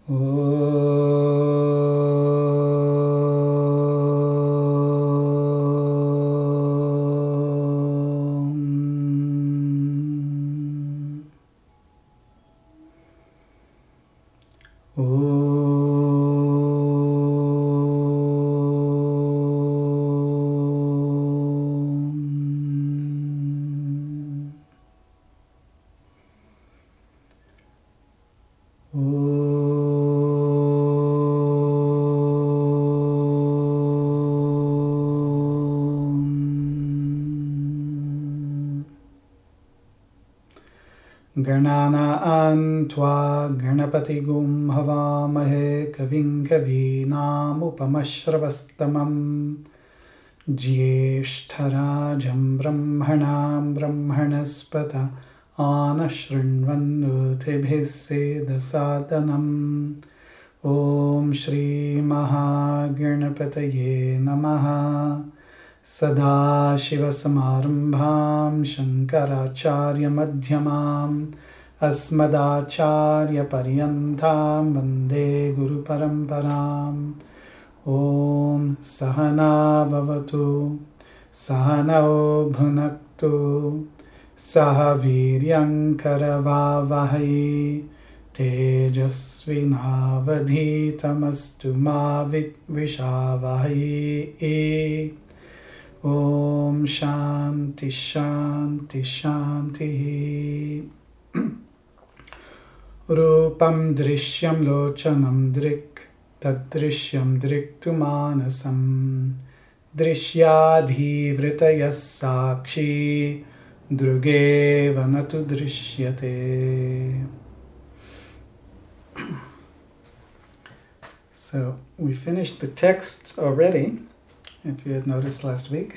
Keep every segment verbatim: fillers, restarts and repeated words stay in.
Gananaan tva ganapatigum havamahe kavim kavinamupamashravastamam Jyeshtarajam brahmanam brahmanaspata anashrinvannutibhisedasadanam Om Shri Mahaganapataye Namaha Sada Shiva Samarambham Shankaracharya Madhyamam Asmadacharya Paryantam Vande Guru Paramparam Om Sahana Vavatu Sahanao Bhunaktu Sahaviryam Karavavahai Tejasvinavadhitamastu ma vishavahai Om Shanti Shanti Shanti Rupam Drishyam Lochanam Drik Tadrishyam Driktu Manasam Drishyadhi Vritayas Sakshi Druge Vanatu Drishyate. So we finished the text already, if you had noticed last week.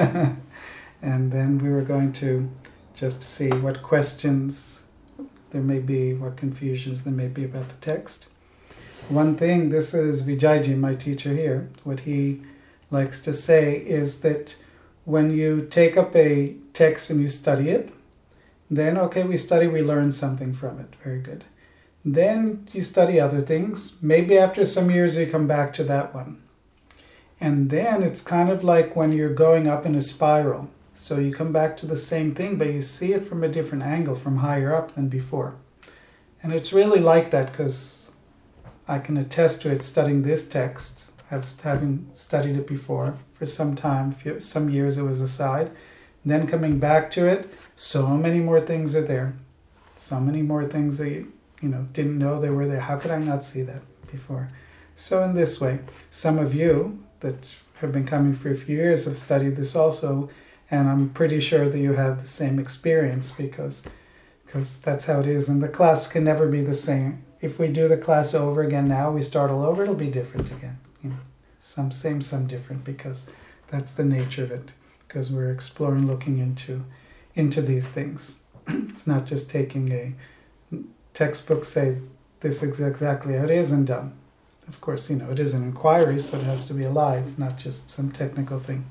And then we were going to just see what questions there may be, what confusions there may be about the text. One thing, this is Vijayji, my teacher here, what he likes to say is that when you take up a text and you study it, then okay, we study, we learn something from it. Very good. Then you study other things. Maybe after some years you come back to that one. And then it's kind of like when you're going up in a spiral. So you come back to the same thing, but you see it from a different angle, from higher up than before. And it's really like that because I can attest to it studying this text. I've having studied it before for some time, some years it was aside. Then coming back to it, so many more things are there. So many more things that you, you know, didn't know they were there. How could I not see that before? So in this way, some of you that have been coming for a few years have studied this also, and I'm pretty sure that you have the same experience because, because that's how it is. And the class can never be the same. If we do the class over again now, we start all over, it'll be different again. You know, some same, some different, because that's the nature of it. Because we're exploring, looking into, into these things. It's not just taking a textbook, say this is exactly how it is, and done. Of course, you know, it is an inquiry, so it has to be alive, not just some technical thing.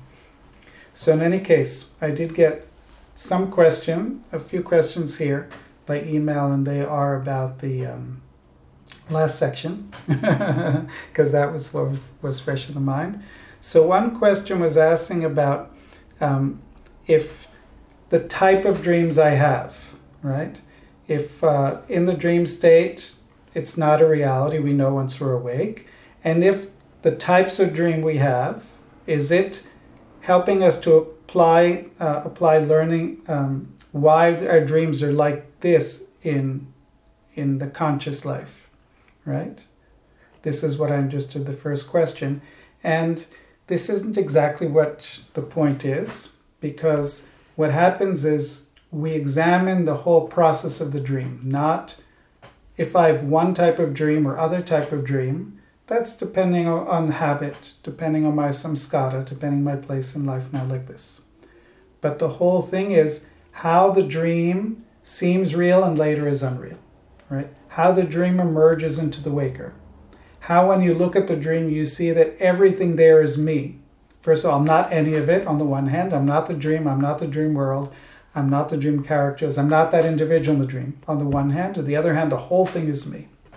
So in any case, I did get some question, a few questions here by email, and they are about the um, last section, because that was what was fresh in the mind. So one question was asking about um, if the type of dreams I have, right? If uh, in the dream state, it's not a reality, we know once we're awake. And if the types of dream we have, is it helping us to apply uh, apply learning um, why our dreams are like this in in the conscious life, right? This is what I understood the first question. And this isn't exactly what the point is, because what happens is we examine the whole process of the dream, not if I have one type of dream or other type of dream. That's depending on habit, depending on my samskara, depending on my place in life now, like this. But the whole thing is how the dream seems real and later is unreal, right? How the dream emerges into the waker. How when you look at the dream, you see that everything there is me. First of all, I'm not any of it on the one hand. I'm not the dream. I'm not the dream world. I'm not the dream characters. I'm not that individual in the dream on the one hand. On the other hand, the whole thing is me,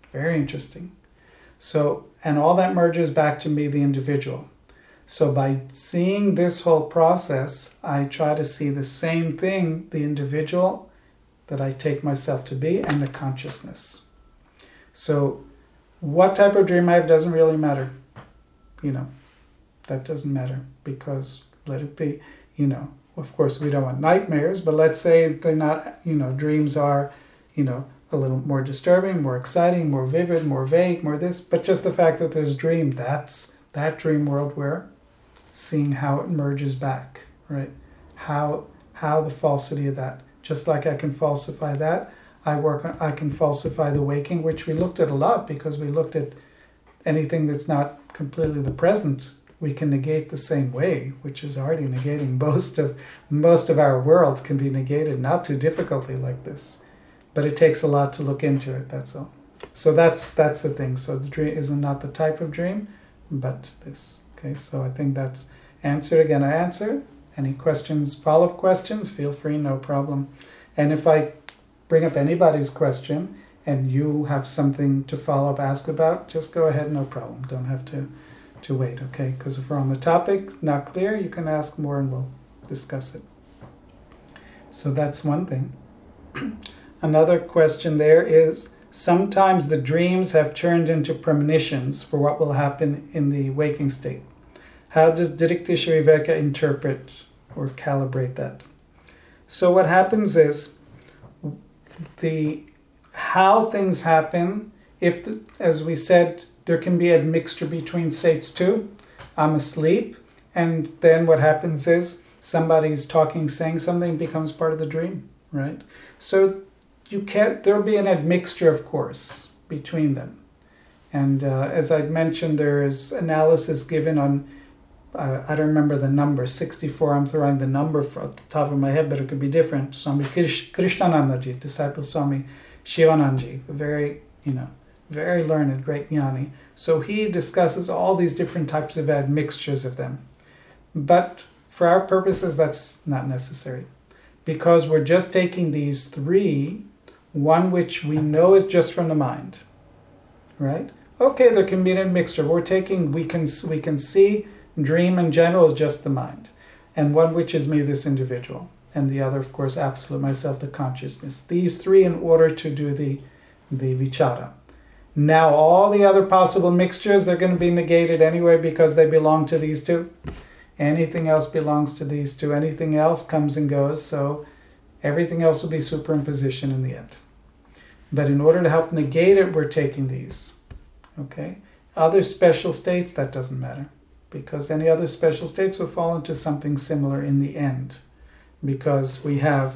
Very interesting. So, and all that merges back to me, the individual. So by seeing this whole process, I try to see the same thing, the individual that I take myself to be, and the consciousness. So what type of dream I have doesn't really matter. You know, that doesn't matter, because let it be, you know, of course we don't want nightmares, but let's say they're not, you know, dreams are, you know, a little more disturbing, more exciting, more vivid, more vague, more this, but just the fact that there's dream, that's that dream world where seeing how it merges back, right? How how the falsity of that. Just like I can falsify that, I work on, I can falsify the waking, which we looked at a lot, because we looked at anything that's not completely the present, we can negate the same way, which is already negating most of most of our world can be negated, not too difficultly like this. But it takes a lot to look into it, that's all. So that's that's the thing. So the dream is not the type of dream, but this. Okay, so I think that's answered. Again, I answered. Any questions, follow-up questions, feel free, no problem. And if I bring up anybody's question and you have something to follow up, ask about, just go ahead, no problem. Don't have to, to wait, okay? Because if we're on the topic, not clear, you can ask more and we'll discuss it. So that's one thing. Another question there is, sometimes the dreams have turned into premonitions for what will happen in the waking state. How does Didiktisha Viveka interpret or calibrate that? So what happens is, the how things happen, if, the, as we said, there can be a mixture between states too. I'm asleep, and then what happens is somebody's talking, saying something, becomes part of the dream, right? So you can't, there'll be an admixture, of course, between them. And uh, as I'd mentioned, there is analysis given on, uh, I don't remember the number, sixty-four, I'm throwing the number from the top of my head, but it could be different. Swami Krish, Krishnanandaji, disciple Swami Shivanandaji, a very, you know, very learned, great jnani. So he discusses all these different types of admixtures of them. But for our purposes, that's not necessary, because we're just taking these three, one which we know is just from the mind, right? Okay, there can be an admixture. We're taking, we can we can see dream in general is just the mind, and one which is me, this individual, and the other, of course, absolute myself, the consciousness. These three in order to do the the vichara. Now all the other possible mixtures, they're going to be negated anyway because they belong to these two. Anything else belongs to these two. Anything else comes and goes, so everything else will be superimposition in the end. But in order to help negate it, we're taking these. Okay? Other special states, that doesn't matter, because any other special states will fall into something similar in the end, because we have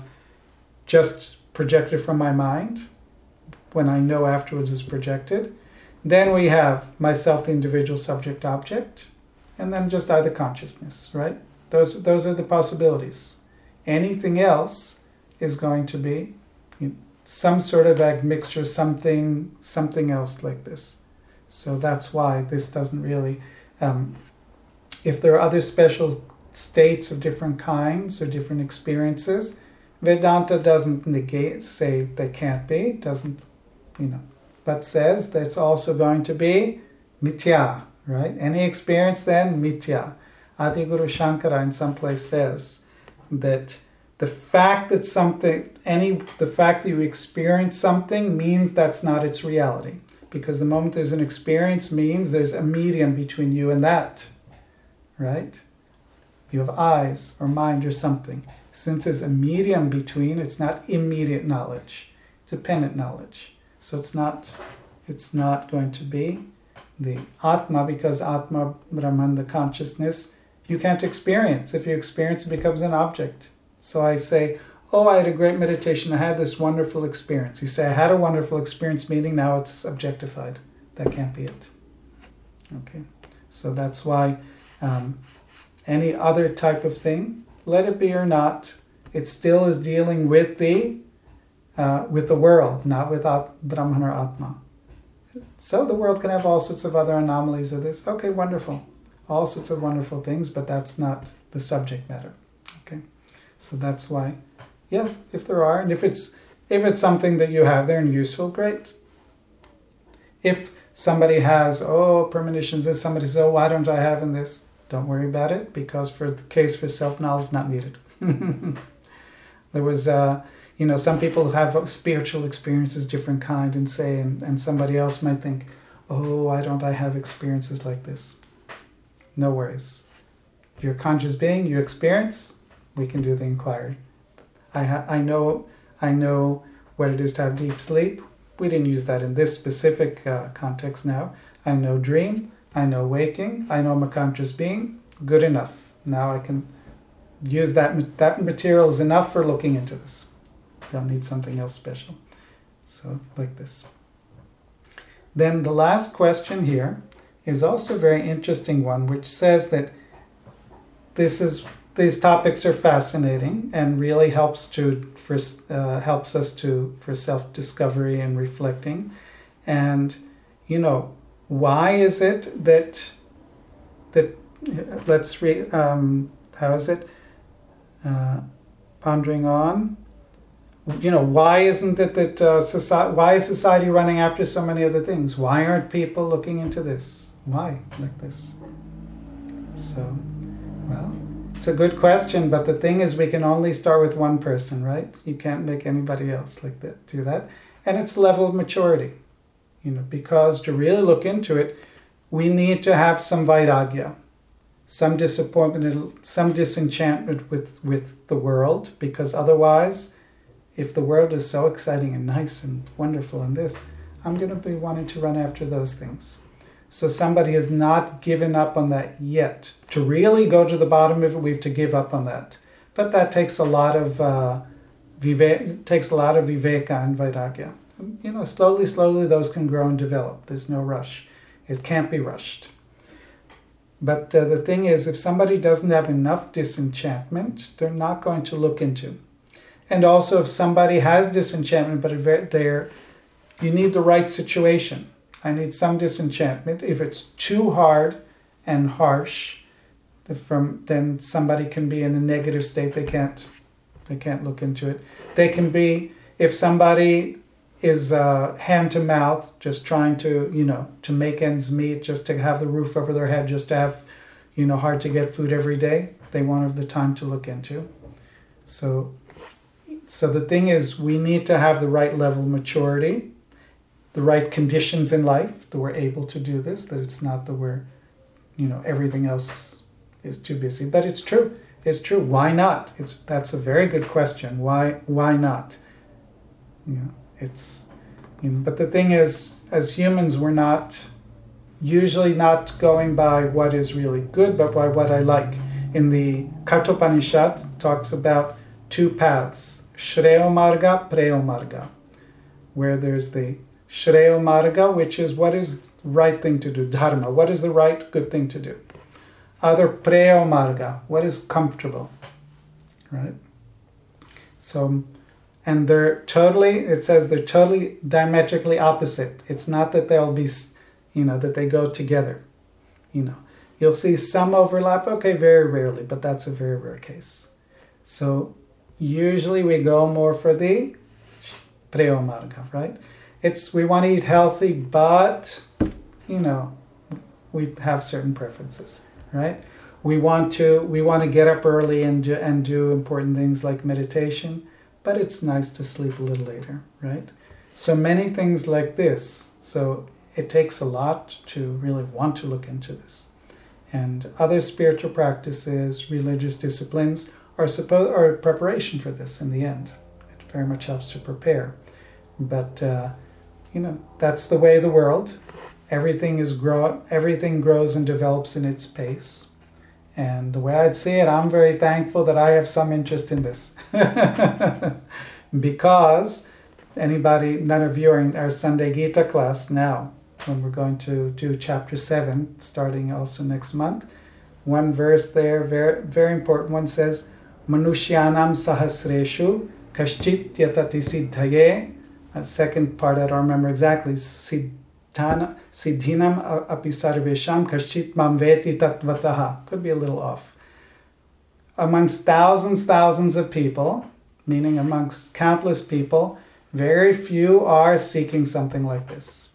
just projected from my mind, when I know afterwards is projected. Then we have myself, the individual, subject, object, and then just either consciousness, right? Those, those are the possibilities. Anything else is going to be you know, some sort of admixture, something, something else like this. So that's why this doesn't really, um, if there are other special states of different kinds or different experiences, Vedanta doesn't negate, say they can't be, doesn't, you know, but says that it's also going to be mithya, right? Any experience then, mithya. Adi Guru Shankara in some place says that the fact that something, any, the fact that you experience something means that's not its reality. Because the moment there's an experience means there's a medium between you and that, right? You have eyes or mind or something. Since there's a medium between, it's not immediate knowledge, it's dependent knowledge. So it's not, it's not going to be the Atma, because Atma, Brahman, the consciousness, you can't experience. If you experience, it becomes an object. So I say, oh, I had a great meditation, I had this wonderful experience. You say, I had a wonderful experience, meaning now it's objectified. That can't be it. Okay, so that's why um, any other type of thing, let it be or not, it still is dealing with the uh, with the world, not with At- Brahman or Atma. So the world can have all sorts of other anomalies of this. Okay, wonderful. All sorts of wonderful things, but that's not the subject matter. Okay, so that's why, yeah, if there are, and if it's if it's something that you have there and useful, great. If somebody has, oh, premonitions, this, somebody says, oh, why don't I have in this? Don't worry about it, because for the case for self-knowledge, not needed. There was, uh, you know, some people have spiritual experiences, different kind, and say, and, and somebody else might think, oh, why don't I have experiences like this? No worries. You're a conscious being, you experience, we can do the inquiry. I, ha- I know I know what it is to have deep sleep. We didn't use that in this specific uh, context now. I know dream, I know waking, I know I'm a conscious being. Good enough. Now I can use that, that material is enough for looking into this. Don't need something else special. So, like this. Then the last question here is also a very interesting one, which says that this is these topics are fascinating and really helps to for uh, helps us to for self-discovery and reflecting. And you know, why is it that that let's read um, how is it uh, pondering on. You know, why isn't it that uh, society? Why is society running after so many other things? Why aren't people looking into this? Why like this? So, well, it's a good question, but the thing is, we can only start with one person, right? You can't make anybody else like that do that, and it's level of maturity. You know, because to really look into it, we need to have some vairagya, some disappointment, some disenchantment with with the world, because otherwise, if the world is so exciting and nice and wonderful and this, I'm going to be wanting to run after those things. So somebody has not given up on that yet. To really go to the bottom of it, we have to give up on that. But that takes a lot of uh, vive- takes a lot of viveka and vairagya. You know, slowly, slowly those can grow and develop. There's no rush. It can't be rushed. But uh, the thing is, if somebody doesn't have enough disenchantment, they're not going to look into. And also, if somebody has disenchantment, but they're, you need the right situation. I need some disenchantment. If it's too hard and harsh, from then somebody can be in a negative state. They can't, they can't look into it. They can be, if somebody is uh, hand to mouth, just trying to, you know, to make ends meet, just to have the roof over their head, just to have, you know, hard to get food every day. They won't have the time to look into. So. So the thing is, we need to have the right level of maturity, the right conditions in life that we're able to do this, that it's not that we're, you know, everything else is too busy. But it's true. It's true. Why not? It's that's a very good question. Why why not? You know, it's you know, but the thing is, as humans, we're not usually not going by what is really good, but by what I like. In the Kathopanishad talks about two paths. Shreyo Marga, Preyo Marga, where there's the Shreyo Marga, which is what is the right thing to do, Dharma, what is the right, good thing to do. Other Preyo Marga, what is comfortable, right? So, and they're totally, it says they're totally diametrically opposite. It's not that they'll be, you know, that they go together, you know. You'll see some overlap, okay, very rarely, but that's a very rare case. So, usually we go more for the Preyo Marga, right? It's we want to eat healthy, but you know, we have certain preferences, right? We want to we want to get up early and do, and do important things like meditation, but it's nice to sleep a little later, right? So many things like this. So it takes a lot to really want to look into this. And other spiritual practices, religious disciplines are supposed are preparation for this in the end. It very much helps to prepare. But uh, you know, that's the way of the world. Everything is grow everything grows and develops in its pace. And the way I'd see it, I'm very thankful that I have some interest in this. Because anybody, none of you are in our Sunday Gita class now, when we're going to do chapter seven, starting also next month. One verse there, very, very important one, says, Manushyanam sahasreshu kashchit yatati siddhaye. A second part I don't remember exactly. Siddhana, siddhinam api sarvesham kashchit mamveti tatvataha. Could be a little off. Amongst thousands, thousands of people, meaning amongst countless people, very few are seeking something like this.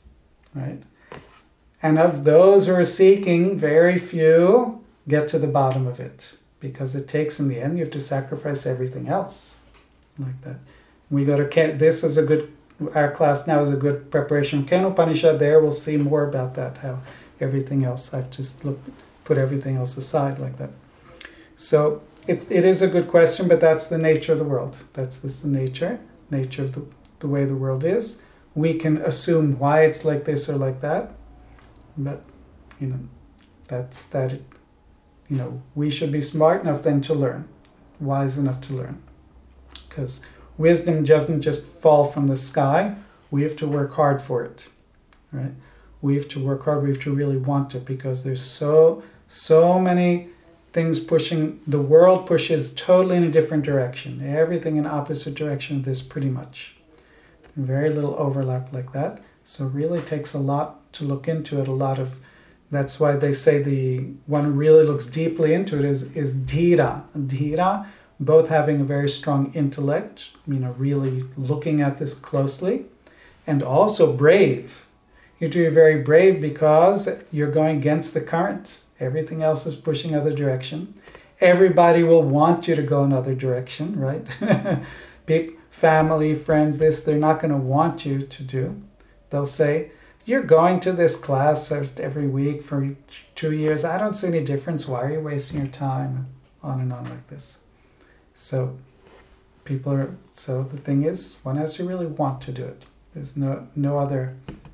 right? And of those who are seeking, very few get to the bottom of it, because it takes, in the end, you have to sacrifice everything else, like that. We go to, this is a good, our class now is a good preparation. Ken Upanishad, there we'll see more about that, how everything else, I've just looked, put everything else aside like that. So it, it is a good question, but that's the nature of the world. That's this, the nature, nature of the, the way the world is. We can assume why it's like this or like that, but, you know, that's that, it, you know, we should be smart enough then to learn, wise enough to learn. Because wisdom doesn't just fall from the sky. We have to work hard for it, right? We have to work hard. We have to really want it, because there's so, so many things pushing, the world pushes totally in a different direction. Everything in opposite direction of this, pretty much. Very little overlap like that. So it really takes a lot to look into it, a lot of, that's why they say the one who really looks deeply into it is, is dhira. Dhira, both having a very strong intellect, you know, really looking at this closely, and also brave. You have to be very brave, because you're going against the current. Everything else is pushing other direction. Everybody will want you to go another direction, right? People, family, friends, this, they're not going to want you to do. They'll say, you're going to this class every week for two years. I don't see any difference. Why are you wasting your time? On and on like this. So people are, so the thing is, one has to really want to do it. There's no no other,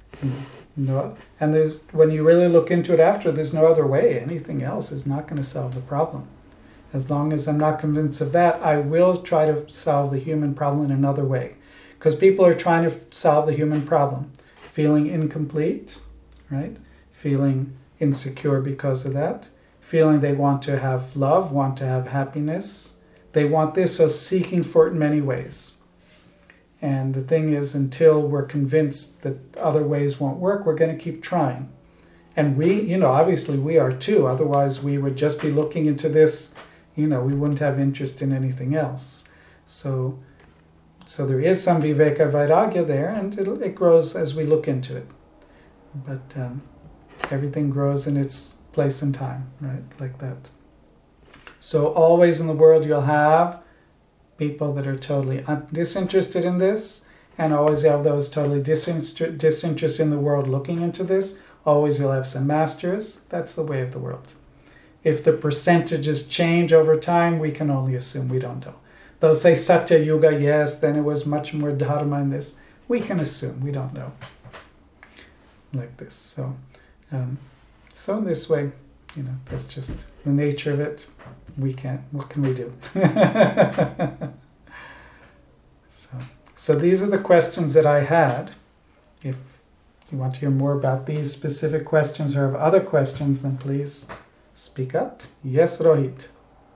no, and there's, when you really look into it after, there's no other way. Anything else is not going to solve the problem. As long as I'm not convinced of that, I will try to solve the human problem in another way. Because people are trying to solve the human problem. Feeling incomplete, right? Feeling insecure because of that. Feeling they want to have love, want to have happiness. They want this, so seeking for it in many ways. And the thing is, until we're convinced that other ways won't work, we're going to keep trying. And we, you know, obviously we are too. Otherwise we would just be looking into this, you know, we wouldn't have interest in anything else. So So there is some Viveka Vairagya there, and it'll, it grows as we look into it. But um, everything grows in its place and time, right? Like that. So always in the world you'll have people that are totally un- disinterested in this, and always have those totally disinter- disinterested in the world looking into this. Always you'll have some masters. That's the way of the world. If the percentages change over time, we can only assume, we don't know. They'll say Satya Yuga, yes, then it was much more dharma in this. We can assume, we don't know. Like this. So, um, so in this way, you know, that's just the nature of it. We can't, what can we do? so, so these are the questions that I had. If you want to hear more about these specific questions or have other questions, then please speak up. Yes, Rohit.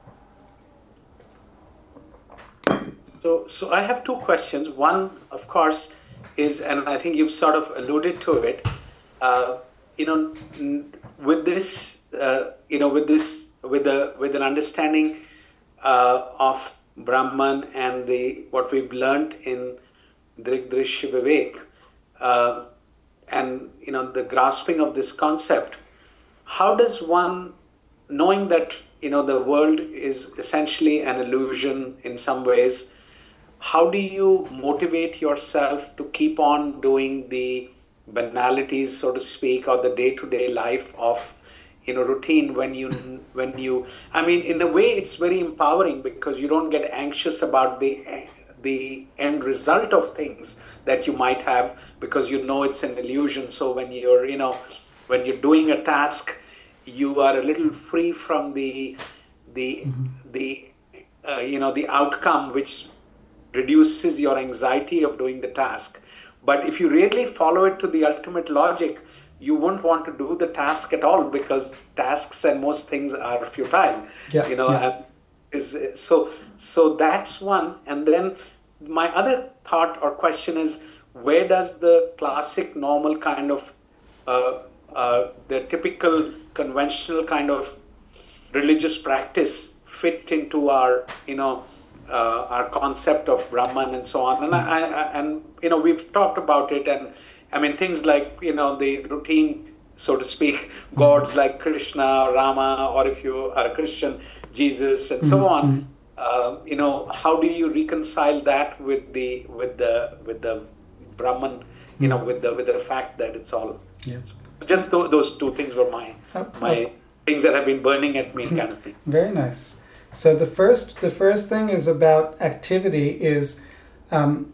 So, so I have two questions. One, of course, is, and I think you've sort of alluded to it, uh, you know, with this, uh, you know, with this, with the, with an understanding uh, of Brahman and the what we've learned in Drig Drishya Vivek, uh, and you know, the grasping of this concept. How does one, knowing that you know the world is essentially an illusion in some ways, how do you motivate yourself to keep on doing the banalities, so to speak, or the day-to-day life of, you know, routine when you, when you, I mean, in a way, it's very empowering because you don't get anxious about the, the end result of things that you might have because you know it's an illusion. So when you're, you know, when you're doing a task, you are a little free from the, the, mm-hmm. the, uh, you know, the outcome, which reduces your anxiety of doing the task. But if you really follow it to the ultimate logic, you won't want to do the task at all because tasks and most things are futile. Yeah, you know, yeah. is so so that's one. And then my other thought or question is, where does the classic, normal kind of uh, uh, the typical conventional kind of religious practice fit into our, you know, uh, our concept of Brahman and so on? And I, I, and you know, we've talked about it, and I mean, things like, you know, the routine, so to speak, gods like Krishna, Rama, or if you are a Christian, Jesus, and so Mm-hmm. on. Uh, you know, how do you reconcile that with the with the with the Brahman? You know, with the with the fact that it's all. Yeah. Just th- those two things were my Oh, my things that have been burning at me, kind of thing. Very nice. So the first the first thing is about activity is um,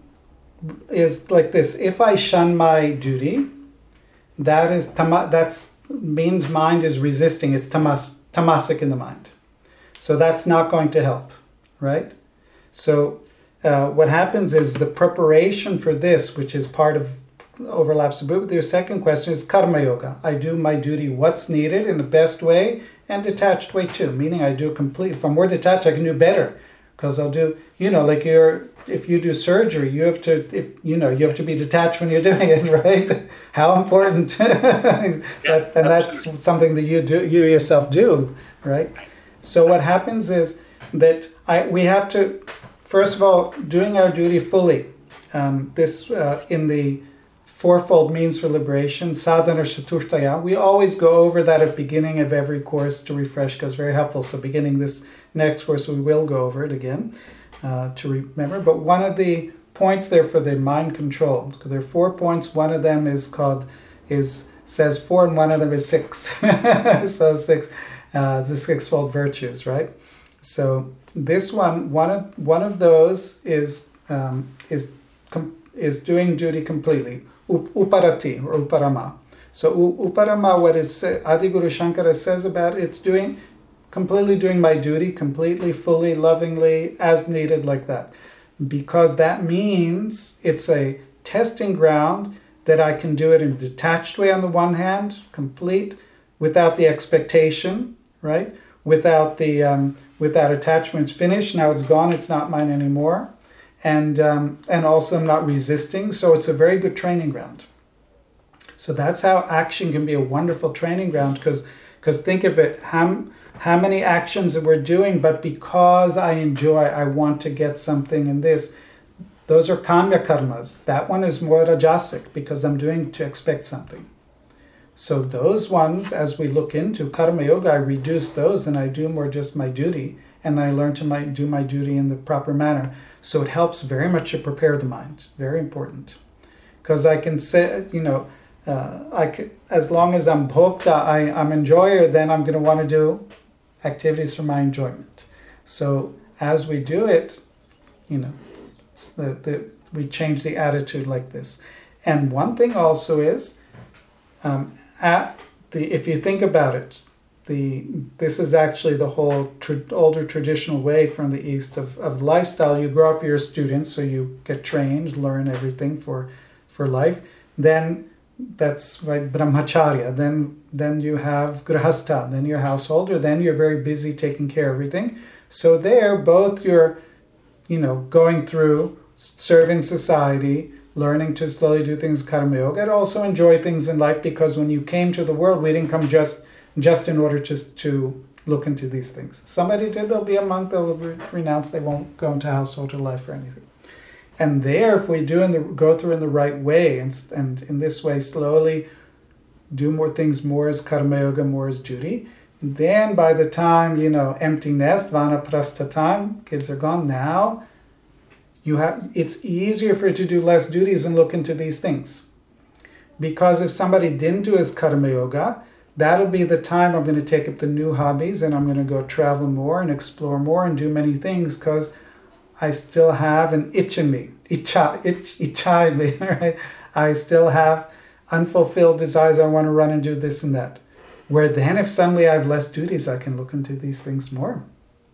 is like this. If I shun my duty, that is tama, that's means mind is resisting. It's tamas tamasic in the mind. So that's not going to help, right? So uh, what happens is the preparation for this, which is part of overlaps a bit with your second question, is karma yoga. I do my duty, what's needed in the best way and detached way too. Meaning I do complete. If I'm more detached, I can do better because I'll do. You know, like you're. If you do surgery, you have to. If you know, you have to be detached when you're doing it, right? How important. that, Yeah, and that's something that you do. You yourself do, right? So what happens is that I we have to, first of all, doing our duty fully. Um, this uh, in the fourfold means for liberation, sadhana chatushtaya. We always go over that at the beginning of every course to refresh because it's very helpful. So beginning this next course, we will go over it again uh, to remember. But one of the points there for the mind control, because there are four points. One of them is called, is says four and one of them is six. So six. Uh, the sixfold virtues, right? So this one, one of one of those is um, is com- is doing duty completely, Up- uparati or uparama. So u- uparama, what is Adi Guru Shankara says about it, it's doing completely doing my duty, completely, fully, lovingly, as needed, like that, because that means it's a testing ground that I can do it in a detached way on the one hand, complete, without the expectation. Right, without the um, without attachments, finished. Now it's gone. It's not mine anymore, and um, and also I'm not resisting. So it's a very good training ground. So that's how action can be a wonderful training ground. Because because think of it, how how many actions that we're doing, but because I enjoy, I want to get something in this. Those are kamya karmas. That one is more rajasic because I'm doing to expect something. So those ones, as we look into karma yoga, I reduce those and I do more just my duty, and then I learn to my, do my duty in the proper manner. So it helps very much to prepare the mind. Very important, because I can say, you know, uh, I can, as long as I'm bhokta, I, I'm enjoyer, then I'm going to want to do activities for my enjoyment. So as we do it, you know, it's the, the we change the attitude like this. And one thing also is. Um, At the, if you think about it, the this is actually the whole tra- older traditional way from the East of, of lifestyle. You grow up, you're a student, so you get trained, learn everything for for life. Then that's right, brahmacharya. Then then you have grahastha, then you're householder. Then you're very busy taking care of everything. So there, both you're, you know, going through serving society, learning to slowly do things karma yoga, and also enjoy things in life, because when you came to the world, we didn't come just just in order just to look into these things. Somebody did, they'll be a monk, they'll renounce, they won't go into householder life or anything. And there, if we do in the, go through in the right way, and, and in this way slowly do more things more as karma yoga, more as duty, then by the time, you know, empty nest, vanaprastha time, kids are gone, now you have, it's easier for you to do less duties and look into these things. Because if somebody didn't do his karma yoga, that'll be the time I'm going to take up the new hobbies and I'm going to go travel more and explore more and do many things, because I still have an itch in me, itcha, itch, itcha in me, right? I still have unfulfilled desires. I want to run and do this and that. Where then if suddenly I have less duties, I can look into these things more.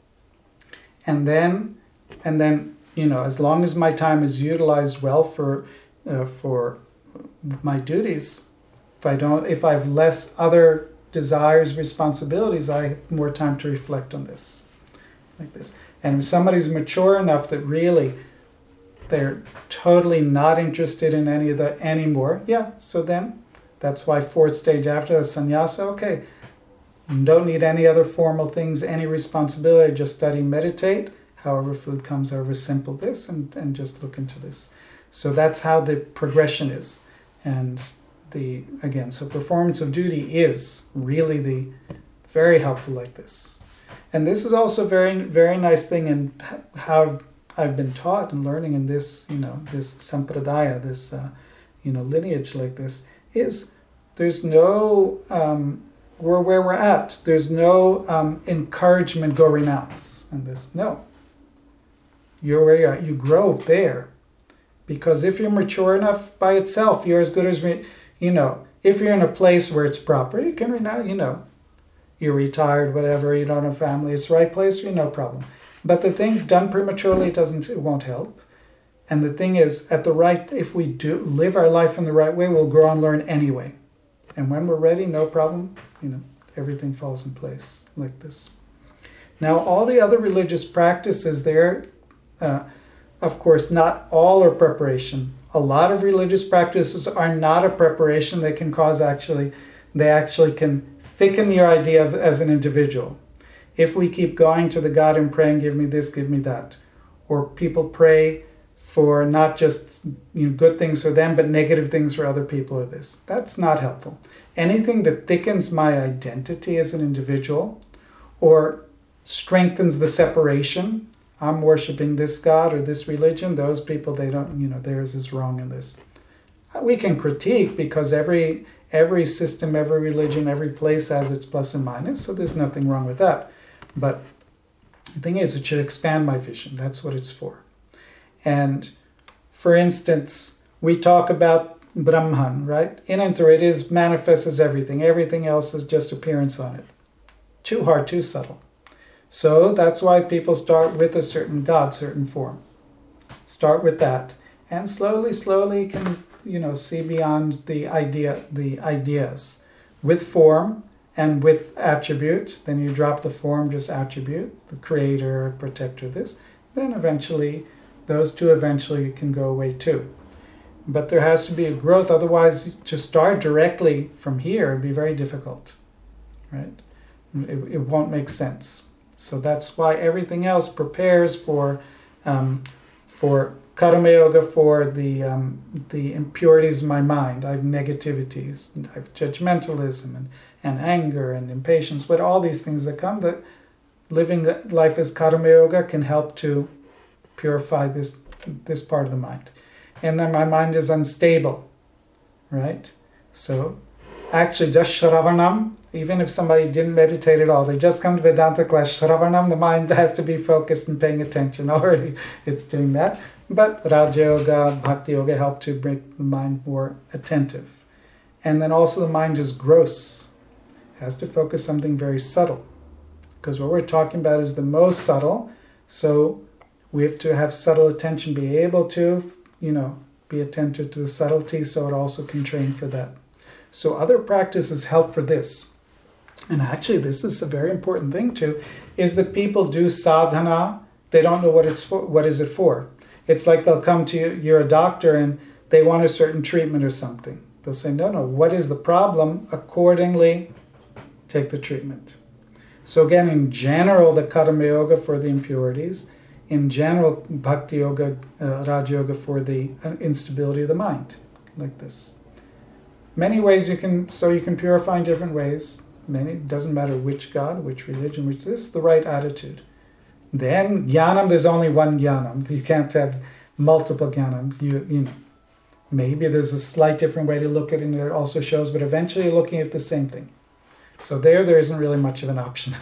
And then, and then, you know, as long as my time is utilized well for uh, for my duties, if I don't, if I have less other desires, responsibilities, I have more time to reflect on this, like this. And if somebody's mature enough that really they're totally not interested in any of the anymore, yeah. So then, that's why fourth stage after the sannyasa. Okay, don't need any other formal things, any responsibility. Just study, meditate. However food comes, however simple this, and, and just look into this. So that's how the progression is. And the again, so performance of duty is really the very helpful like this. And this is also very very nice thing in how I've been taught and learning in this, you know, this sampradaya, this uh, you know, lineage like this, is there's no um, we're where we're at. There's no um, encouragement, go renounce in this. No. You're where you're at. You grow there. Because if you're mature enough by itself, you're as good as, you know, if you're in a place where it's proper, you can renounce, you know, you're retired, whatever, you don't have family, it's the right place, you no problem. But the thing done prematurely, it doesn't, it won't help. And the thing is, at the right, if we do live our life in the right way, we'll grow and learn anyway. And when we're ready, no problem, you know, everything falls in place like this. Now, all the other religious practices there, uh, of course, not all are preparation. A lot of religious practices are not a preparation. They can cause actually, they actually can thicken your idea of, as an individual. If we keep going to the God and praying, give me this, give me that. Or people pray for not just, you know, good things for them, but negative things for other people or this. That's not helpful. Anything that thickens my identity as an individual or strengthens the separation, I'm worshiping this God or this religion, those people, they don't, you know, theirs is wrong in this. We can critique because every every system, every religion, every place has its plus and minus, so there's nothing wrong with that. But the thing is, it should expand my vision. That's what it's for. And for instance, we talk about Brahman, right? In and through it is manifest as everything. Everything else is just appearance on it. Too hard, too subtle. So that's why people start with a certain God, certain form. Start with that. And slowly, slowly can, you know, see beyond the idea, the ideas. With form and with attribute, then you drop the form, just attribute, the creator, protector, this. Then eventually, those two eventually can go away too. But there has to be a growth, otherwise to start directly from here would be very difficult, right? It, it won't make sense. So that's why everything else prepares for um, for karma yoga, for the um, the impurities in my mind. I have negativities, I have judgmentalism and, and anger and impatience, but all these things that come, that living the life as karma yoga can help to purify this this part of the mind. And then my mind is unstable, right? So actually just Shravanam, even if somebody didn't meditate at all, they just come to Vedanta class, Shravanam, the mind has to be focused and paying attention already. It's doing that. But Raja Yoga, Bhakti Yoga help to make the mind more attentive. And then also the mind is gross. It has to focus something very subtle. Because what we're talking about is the most subtle. So we have to have subtle attention, be able to, you know, be attentive to the subtlety, so it also can train for that. So other practices help for this. And actually, this is a very important thing too, is that people do sadhana, they don't know what it's for, what is it for. It's like they'll come to you, you're a doctor and they want a certain treatment or something. They'll say, no, no, what is the problem? Accordingly, take the treatment. So again, in general, the karma yoga for the impurities, in general, bhakti yoga, uh, raja yoga for the instability of the mind, like this. Many ways you can, so you can purify in different ways. Many, it doesn't matter which God, which religion, which this, the right attitude. Then jnanam, there's only one jnanam. You can't have multiple jnanam. You, you know, maybe there's a slight different way to look at it, and it also shows, but eventually you're looking at the same thing. So there, there isn't really much of an option.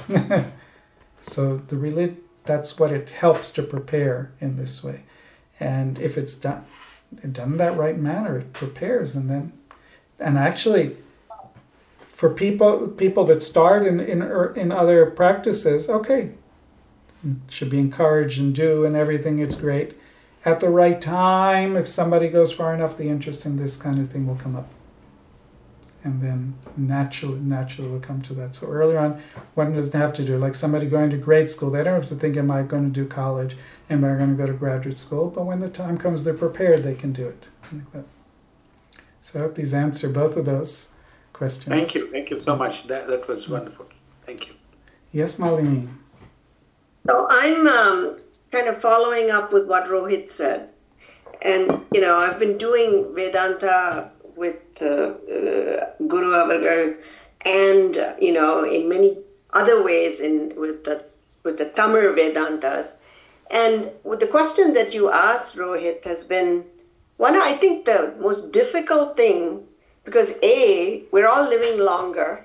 So the relig- that's what it helps to prepare in this way. And if it's done, done in that right manner, it prepares, and then, and actually, for people people that start in in in other practices, okay, should be encouraged and do and everything. It's great. At the right time, if somebody goes far enough, the interest in this kind of thing will come up, and then naturally naturally will come to that. So earlier on, one doesn't have to do, like somebody going to grade school. They don't have to think, am I going to do college? Am I going to go to graduate school? But when the time comes, they're prepared. They can do it like that. So I hope these answer both of those questions. Thank you. Thank you so much. That that was wonderful. Thank you. Yes, Malini. So I'm um, kind of following up with what Rohit said. And, you know, I've been doing Vedanta with uh, uh, Guru Avargal, and uh, you know, in many other ways, in with the with the Tamil Vedantas. And with the question that you asked, Rohit, has been one. I think the most difficult thing, because A, we're all living longer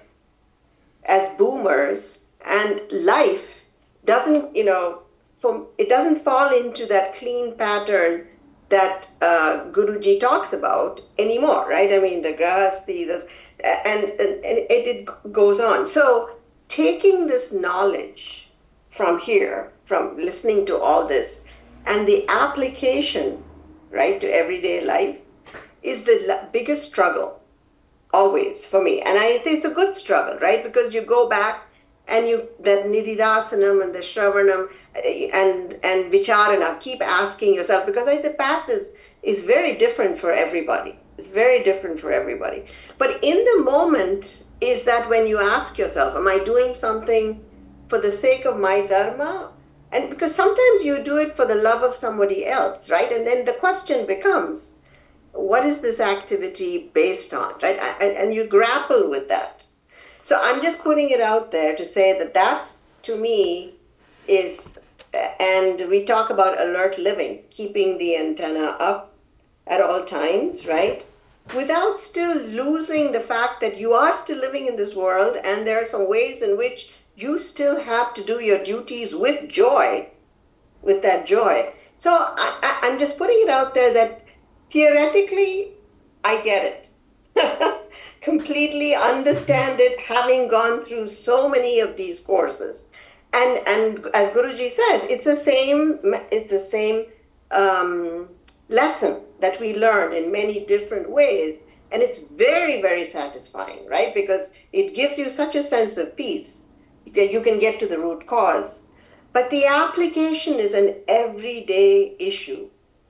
as boomers, and life doesn't, you know, from, it doesn't fall into that clean pattern that uh, Guruji talks about anymore, right? I mean, the grahasti, the, and, and, and it, it goes on. So taking this knowledge from here, from listening to all this, and the application, right, to everyday life, is the biggest struggle, always, for me. And I think it's a good struggle, right? Because you go back and you, that Nididhasanam and the Shravanam and, and Vicharana, keep asking yourself, because I think the path is, is very different for everybody. It's very different for everybody. But in the moment is that when you ask yourself, am I doing something for the sake of my dharma? And because sometimes you do it for the love of somebody else, right? And then the question becomes, what is this activity based on, right? And, and you grapple with that. So I'm just putting it out there to say that that, to me, is, and we talk about alert living, keeping the antenna up at all times, right? Without still losing the fact that you are still living in this world, and there are some ways in which you still have to do your duties with joy, with that joy. So I, I, I'm just putting it out there that theoretically, I get it. Completely understand it, having gone through so many of these courses. And and as Guruji says, it's the same, it's the same um, lesson that we learn in many different ways. And it's very, very satisfying, right? Because it gives you such a sense of peace that you can get to the root cause. But the application is an everyday issue,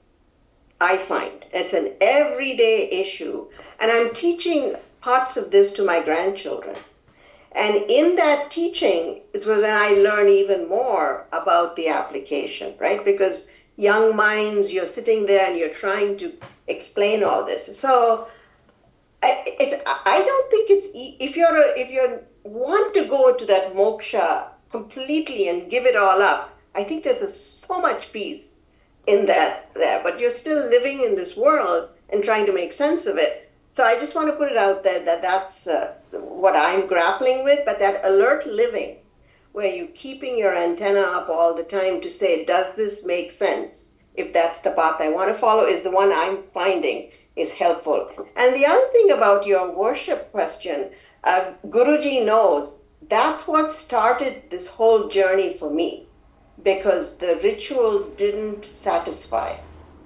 I find. It's an everyday issue. And I'm teaching parts of this to my grandchildren. And in that teaching is when I learn even more about the application, right? Because young minds, you're sitting there and you're trying to explain all this. So I, it, I don't think it's, if you're, a, if you want to go to that moksha completely and give it all up, I think there's a, so much peace in that there, but you're still living in this world and trying to make sense of it. So I just want to put it out there that that's uh, what I'm grappling with, but that alert living, where you're keeping your antenna up all the time to say, does this make sense? If that's the path I want to follow, is the one I'm finding is helpful. And the other thing about your worship question, uh, Guruji knows that's what started this whole journey for me, because the rituals didn't satisfy.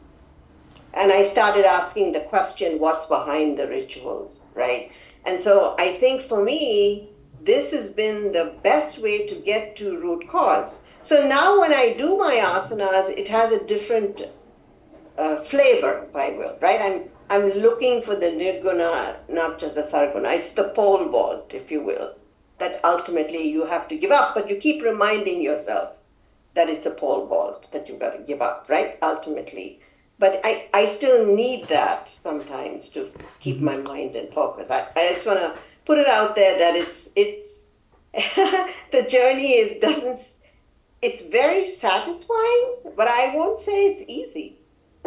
And I started asking the question, what's behind the rituals, right? And so I think for me, this has been the best way to get to root cause. So now when I do my asanas, it has a different uh, flavor, if I will, right? I'm I'm looking for the nirguna, not just the sarguna. It's the pole vault, if you will, that ultimately you have to give up, but you keep reminding yourself that it's a pole vault that you've got to give up, right? Ultimately. But I, I still need that sometimes to keep my mind in focus. I, I just want to put it out there that it's it's the journey is doesn't it's very satisfying, but I won't say it's easy.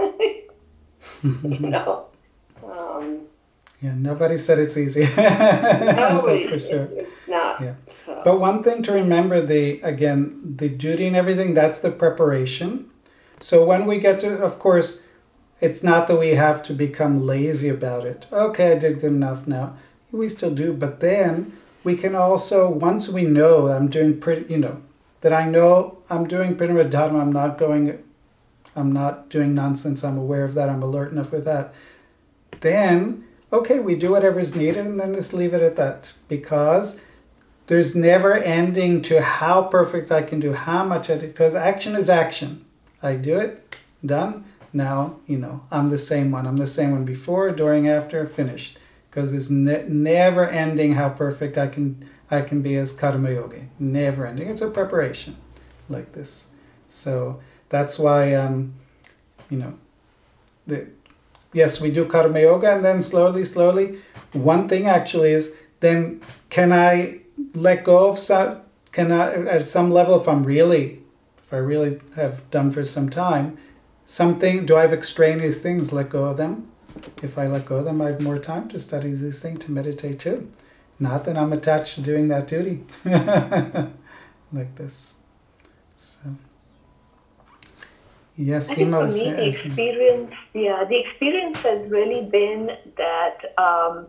you know. Um, yeah, nobody said it's easy. no, it, for sure. it's, it's not. Yeah. So. But one thing to remember, the again, the duty and everything, that's the preparation. So when we get to, of course, it's not that we have to become lazy about it. Okay, I did good enough now. We still do, but then we can also, once we know I'm doing pretty, you know, that I know I'm doing Pranava Dharma, I'm not going, I'm not doing nonsense, I'm aware of that, I'm alert enough with that. Then, okay, we do whatever is needed and then just leave it at that. Because there's never ending to how perfect I can do, how much I do, because action is action. I do it, done. Now, you know, I'm the same one. I'm the same one before, during, after, finished. Because it's ne- never ending how perfect I can I can be as karma yogi. Never ending. It's a preparation like this. So that's why, um, you know, the yes, we do karma yoga, and then slowly, slowly, one thing actually is then can I let go of some, can I, at some level, if I'm really, if I really have done for some time, something, do I have extraneous things, let go of them? If I let go of them, I have more time to study these things, to meditate too. Not that I'm attached to doing that duty. Like this. So, yes, I think Seema for was me, the saying. experience, yeah, the experience has really been that, um,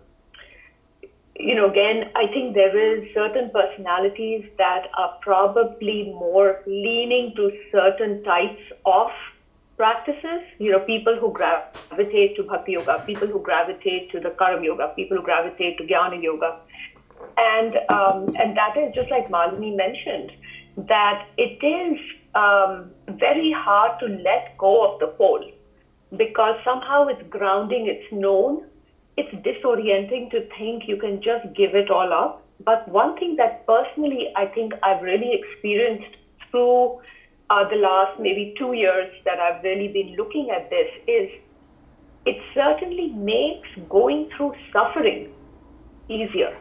you know, again, I think there is certain personalities that are probably more leaning to certain types of practices. You know, people who gravitate to Bhakti Yoga, people who gravitate to the Karma Yoga, people who gravitate to Jnana Yoga. And um, and that is just like Malini mentioned, that it is um, very hard to let go of the pole because somehow it's grounding, it's known, it's disorienting to think you can just give it all up. But one thing that personally I think I've really experienced through uh, the last maybe two years that I've really been looking at this is it certainly makes going through suffering easier.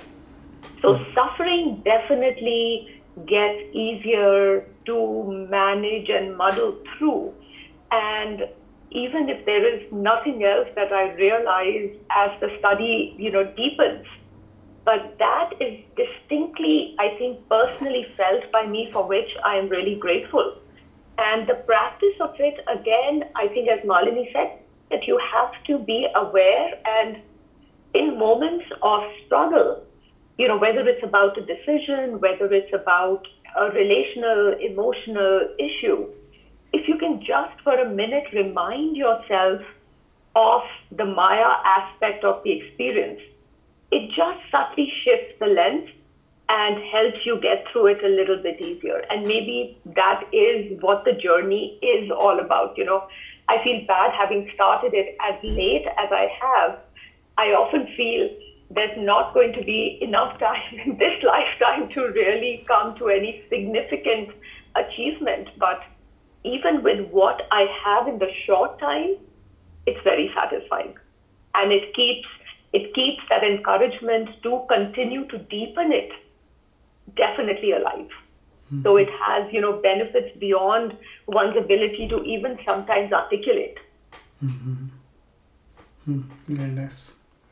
So suffering definitely gets easier to manage and muddle through. And even if there is nothing else that I realize as the study, you know, deepens, but that is distinctly, I think, personally felt by me, for which I am really grateful. And the practice of it, again, I think, as Malini said, that you have to be aware, and in moments of struggle, you know, whether it's about a decision, whether it's about a relational, emotional issue, if you can just for a minute remind yourself of the Maya aspect of the experience, it just subtly shifts the lens and helps you get through it a little bit easier. And maybe that is what the journey is all about. You know, I feel bad having started it as late as I have. I often feel there's not going to be enough time in this lifetime to really come to any significant achievement. But even with what I have in the short time, it's very satisfying. And it keeps it keeps that encouragement to continue to deepen it definitely alive. Mm-hmm. So it has, you know, benefits beyond one's ability to even sometimes articulate. Mm-hmm. Mm-hmm. Very nice.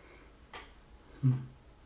Mm.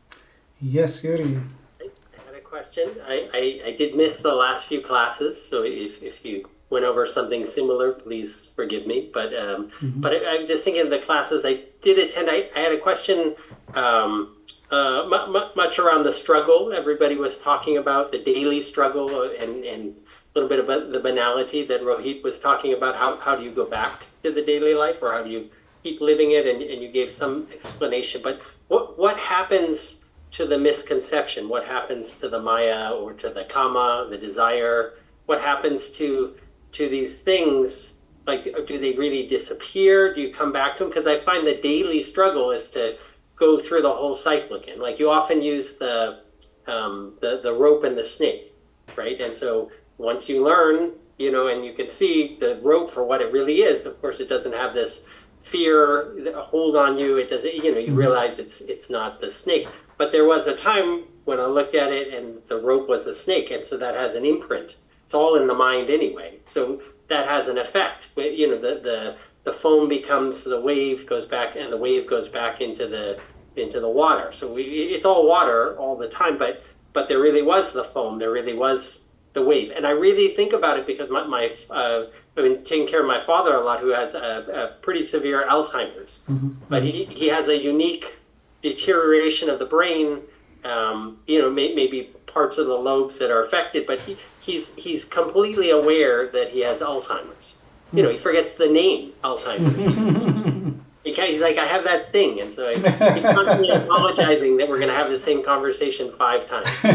Yes, Yuri. I had a question. I, I, I did miss the last few classes, so if, if you went over something similar, please forgive me. But um, mm-hmm. but I, I was just thinking of the classes I did attend. I, I had a question um, uh, m- m- much around the struggle. Everybody was talking about the daily struggle and, and a little bit about the banality that Rohit was talking about. How, how do you go back to the daily life, or how do you keep living it? And, and you gave some explanation. But what what happens to the misconception? What happens to the Maya or to the Kama, the desire? What happens to to these things? Like, do they really disappear? Do you come back to them? Because I find the daily struggle is to go through the whole cycle again. Like, you often use the um, the the rope and the snake, right? And so once you learn, you know, and you can see the rope for what it really is. Of course, it doesn't have this fear hold on you. It doesn't, you know, you realize it's it's not the snake. But there was a time when I looked at it and the rope was a snake, and so that has an imprint. It's all in the mind anyway. So that has an effect. You know, the the the foam becomes the wave, goes back, and the wave goes back into the into the water. So we, it's all water all the time, but but there really was the foam. There really was the wave. And I really think about it because my, my uh, I've been taking care of my father a lot, who has a, a pretty severe Alzheimer's. Mm-hmm. But he, he has a unique deterioration of the brain, um, you know, may, maybe parts of the lobes that are affected, but he, he's he's completely aware that he has Alzheimer's. Mm-hmm. You know, he forgets the name Alzheimer's. he can't, he's like, I have that thing. And so I, he's constantly apologizing that we're going to have the same conversation five times. You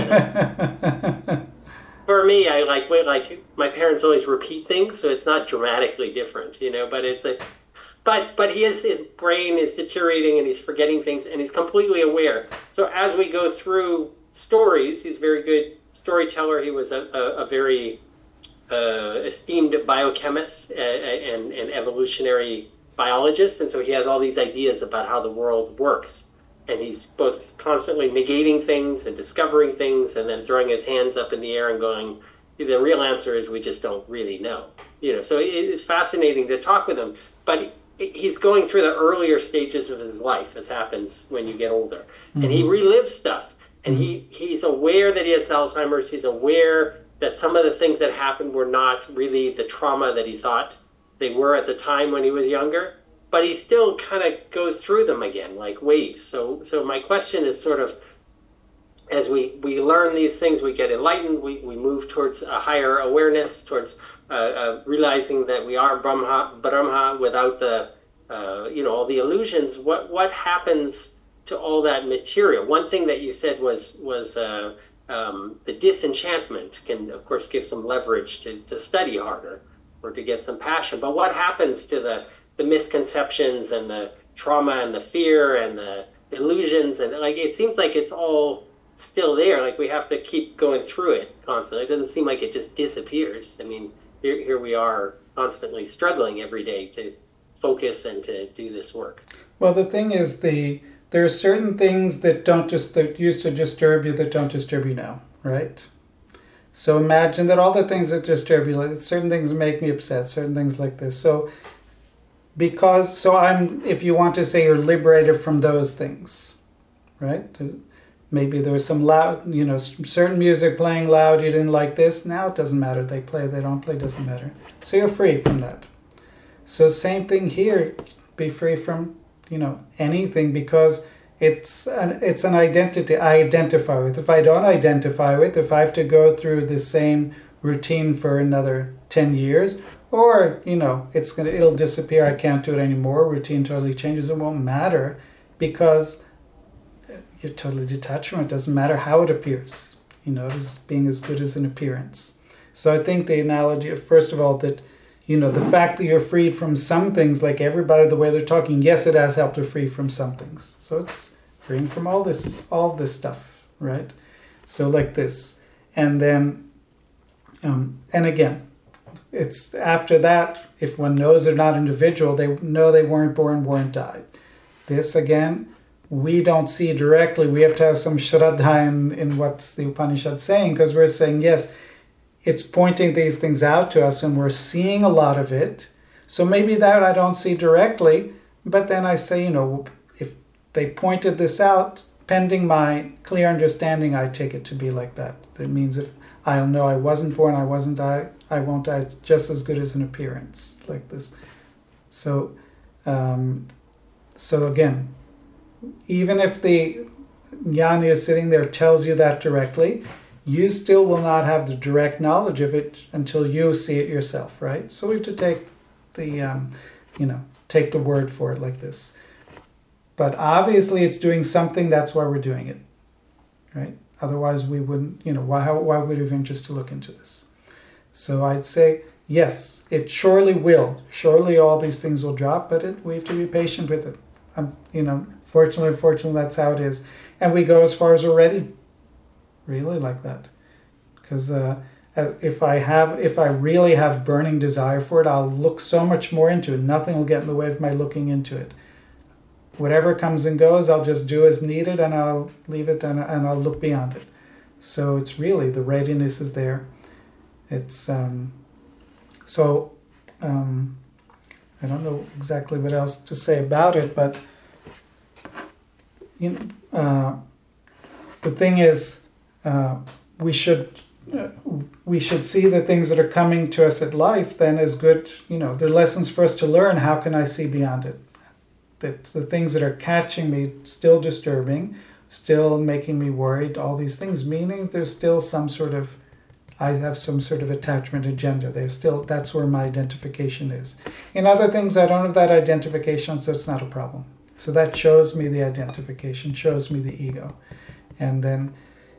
know? For me, I like like my parents always repeat things, so it's not dramatically different, you know. But it's like, but but he is his brain is deteriorating and he's forgetting things and he's completely aware. So as we go through stories, he's a very good storyteller. He was a a, a very uh, esteemed biochemist and, and and evolutionary biologist, and so he has all these ideas about how the world works. And he's both constantly negating things and discovering things and then throwing his hands up in the air and going, the real answer is we just don't really know. You know, so it is fascinating to talk with him. But he's going through the earlier stages of his life, as happens when you get older. Mm-hmm. And he relives stuff. And mm-hmm. he, he's aware that he has Alzheimer's. He's aware that some of the things that happened were not really the trauma that he thought they were at the time when he was younger. But he still kind of goes through them again, like waves. So so my question is sort of, as we, we learn these things, we get enlightened, we, we move towards a higher awareness, towards uh, uh, realizing that we are Brahma, Brahma without the, uh, you know, all the illusions. What what happens to all that material? One thing that you said was, was uh, um, the disenchantment can, of course, give some leverage to, to study harder or to get some passion. But what happens to the the misconceptions and the trauma and the fear and the illusions, and like it seems like it's all still there. Like we have to keep going through it constantly. It doesn't seem like it just disappears. I mean, here here we are constantly struggling every day to focus and to do this work. Well, the thing is, the there are certain things that don't just that used to disturb you that don't disturb you now, right? So imagine that all the things that disturb you, like certain things make me upset, certain things like this. So Because, so I'm, if you want to say you're liberated from those things, right? Maybe there was some loud, you know, certain music playing loud, you didn't like this. Now it doesn't matter. They play, they don't play, doesn't matter. So you're free from that. So same thing here, be free from, you know, anything, because it's an, it's an identity I identify with. If I don't identify with, if I have to go through the same routine for another ten years, or, you know, it's gonna it'll disappear, I can't do it anymore, routine totally changes, it won't matter, because you're totally detached from it. It doesn't matter how it appears, you know, it is being as good as an appearance. So I think the analogy of, first of all, that, you know, the fact that you're freed from some things, like everybody, the way they're talking, yes, it has helped to free from some things. So it's freeing from all this, all this stuff, right? So like this. And then, um, and again, it's after that, if one knows they're not individual, they know they weren't born, weren't died. This, again, we don't see directly. We have to have some shraddha in, in what's the Upanishad saying, because we're saying, yes, it's pointing these things out to us, and we're seeing a lot of it. So maybe that I don't see directly, but then I say, you know, if they pointed this out, pending my clear understanding, I take it to be like that. That means if I'll know I wasn't born, I wasn't die, I won't die, it's just as good as an appearance, like this. So, um, so again, even if the jnani is sitting there, tells you that directly, you still will not have the direct knowledge of it until you see it yourself, right? So we have to take the, um, you know, take the word for it like this. But obviously it's doing something, that's why we're doing it, right? Otherwise we wouldn't, you know, why, how, why would we have interest to look into this? So I'd say, yes, it surely will. Surely all these things will drop, but it, we have to be patient with it. Um, you know, fortunately, fortunately, that's how it is. And we go as far as we're ready. Really like that. Because uh, if I have, if I really have burning desire for it, I'll look so much more into it. Nothing will get in the way of my looking into it. Whatever comes and goes, I'll just do as needed, and I'll leave it, and, and I'll look beyond it. So it's really, the readiness is there. It's, um, so, um, I don't know exactly what else to say about it, but, you know, uh, the thing is, uh, we should, uh, we should see the things that are coming to us at life then as good, you know, they're lessons for us to learn. How can I see beyond it? That the things that are catching me, still disturbing, still making me worried, all these things, meaning there's still some sort of, I have some sort of attachment agenda. There's still, that's where my identification is. In other things, I don't have that identification, so it's not a problem. So that shows me the identification, shows me the ego. And then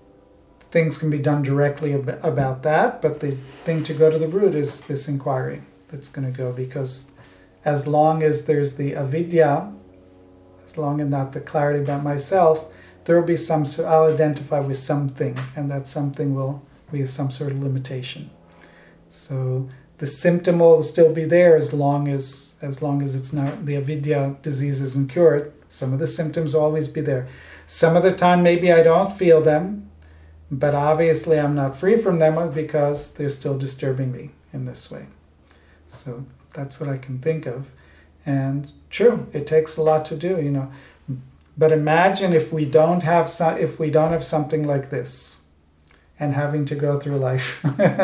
things can be done directly ab- about that, but the thing to go to the root is this inquiry that's going to go, because as long as there's the avidya, as long as not the clarity about myself, there will be some, so I'll identify with something, and that something will be some sort of limitation. So the symptom will still be there as long as as long as it's not, the avidya disease isn't cured. Some of the symptoms will always be there. Some of the time maybe I don't feel them, but obviously I'm not free from them because they're still disturbing me in this way. So that's what I can think of. And true, it takes a lot to do, you know. But imagine if we don't have some, if we don't have something like this, and having to go through life,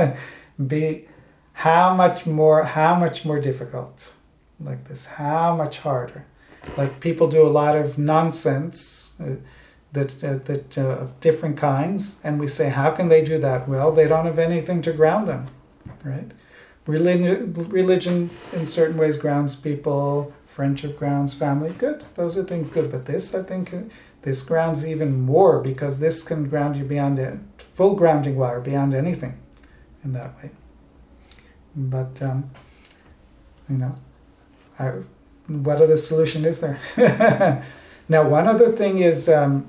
be how much more, how much more difficult like this, how much harder. Like people do a lot of nonsense uh, that uh, that uh, of different kinds, and we say, how can they do that? Well, they don't have anything to ground them, right? Religion, religion in certain ways grounds people. Friendship grounds family. Good. Those are things good. But this, I think, uh, this grounds even more, because this can ground you beyond it, full grounding wire, beyond anything in that way. But, um, you know, I, what other solution is there? Now, one other thing is, um,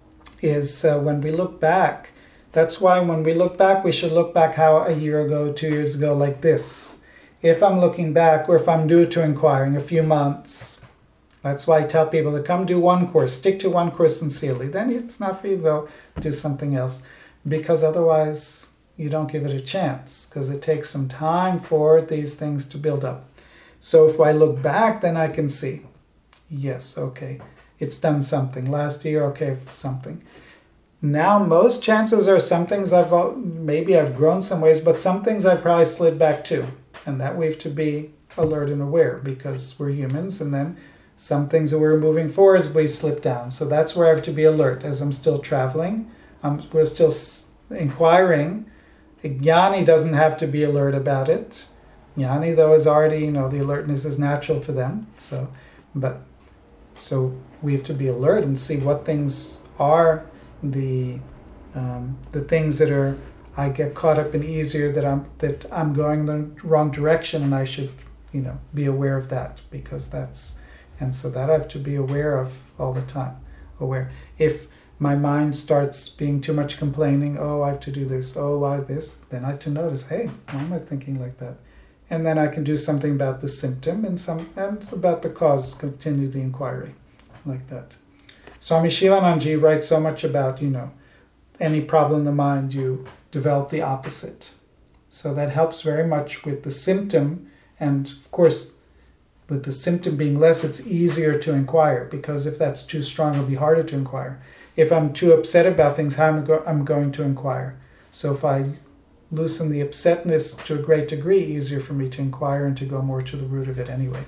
is uh, when we look back, that's why when we look back, we should look back how a year ago, two years ago, like this. If I'm looking back, or if I'm due to inquiring a few months, that's why I tell people to come do one course, stick to one course sincerely. Then it's not for you to go do something else, because otherwise you don't give it a chance, because it takes some time for these things to build up. So if I look back, then I can see, yes, okay, it's done something. Last year, okay, something. Now, most chances are some things I've, maybe I've grown some ways, but some things I probably slid back to. And that we have to be alert and aware, because we're humans, and then some things that we're moving forward, we slip down. So that's where I have to be alert as I'm still traveling. I'm, we're still inquiring. The jnani doesn't have to be alert about it. Jnani, though, is already, you know, the alertness is natural to them. So, but, so we have to be alert and see what things are the um, the things that are I get caught up in easier, that I'm that I'm going the wrong direction, and I should, you know, be aware of that, because that's, and so that I have to be aware of all the time. Aware. If my mind starts being too much complaining, oh, I have to do this, oh, why this, then I have to notice, hey, why am I thinking like that? And then I can do something about the symptom and some and about the cause, continue the inquiry, like that. Swami Shivanandaji writes so much about, you know, any problem in the mind, you develop the opposite. So that helps very much with the symptom. And of course, with the symptom being less, it's easier to inquire, because if that's too strong, it'll be harder to inquire. If I'm too upset about things, how am I go- I'm going to inquire? So if I loosen the upsetness to a great degree, easier for me to inquire and to go more to the root of it anyway.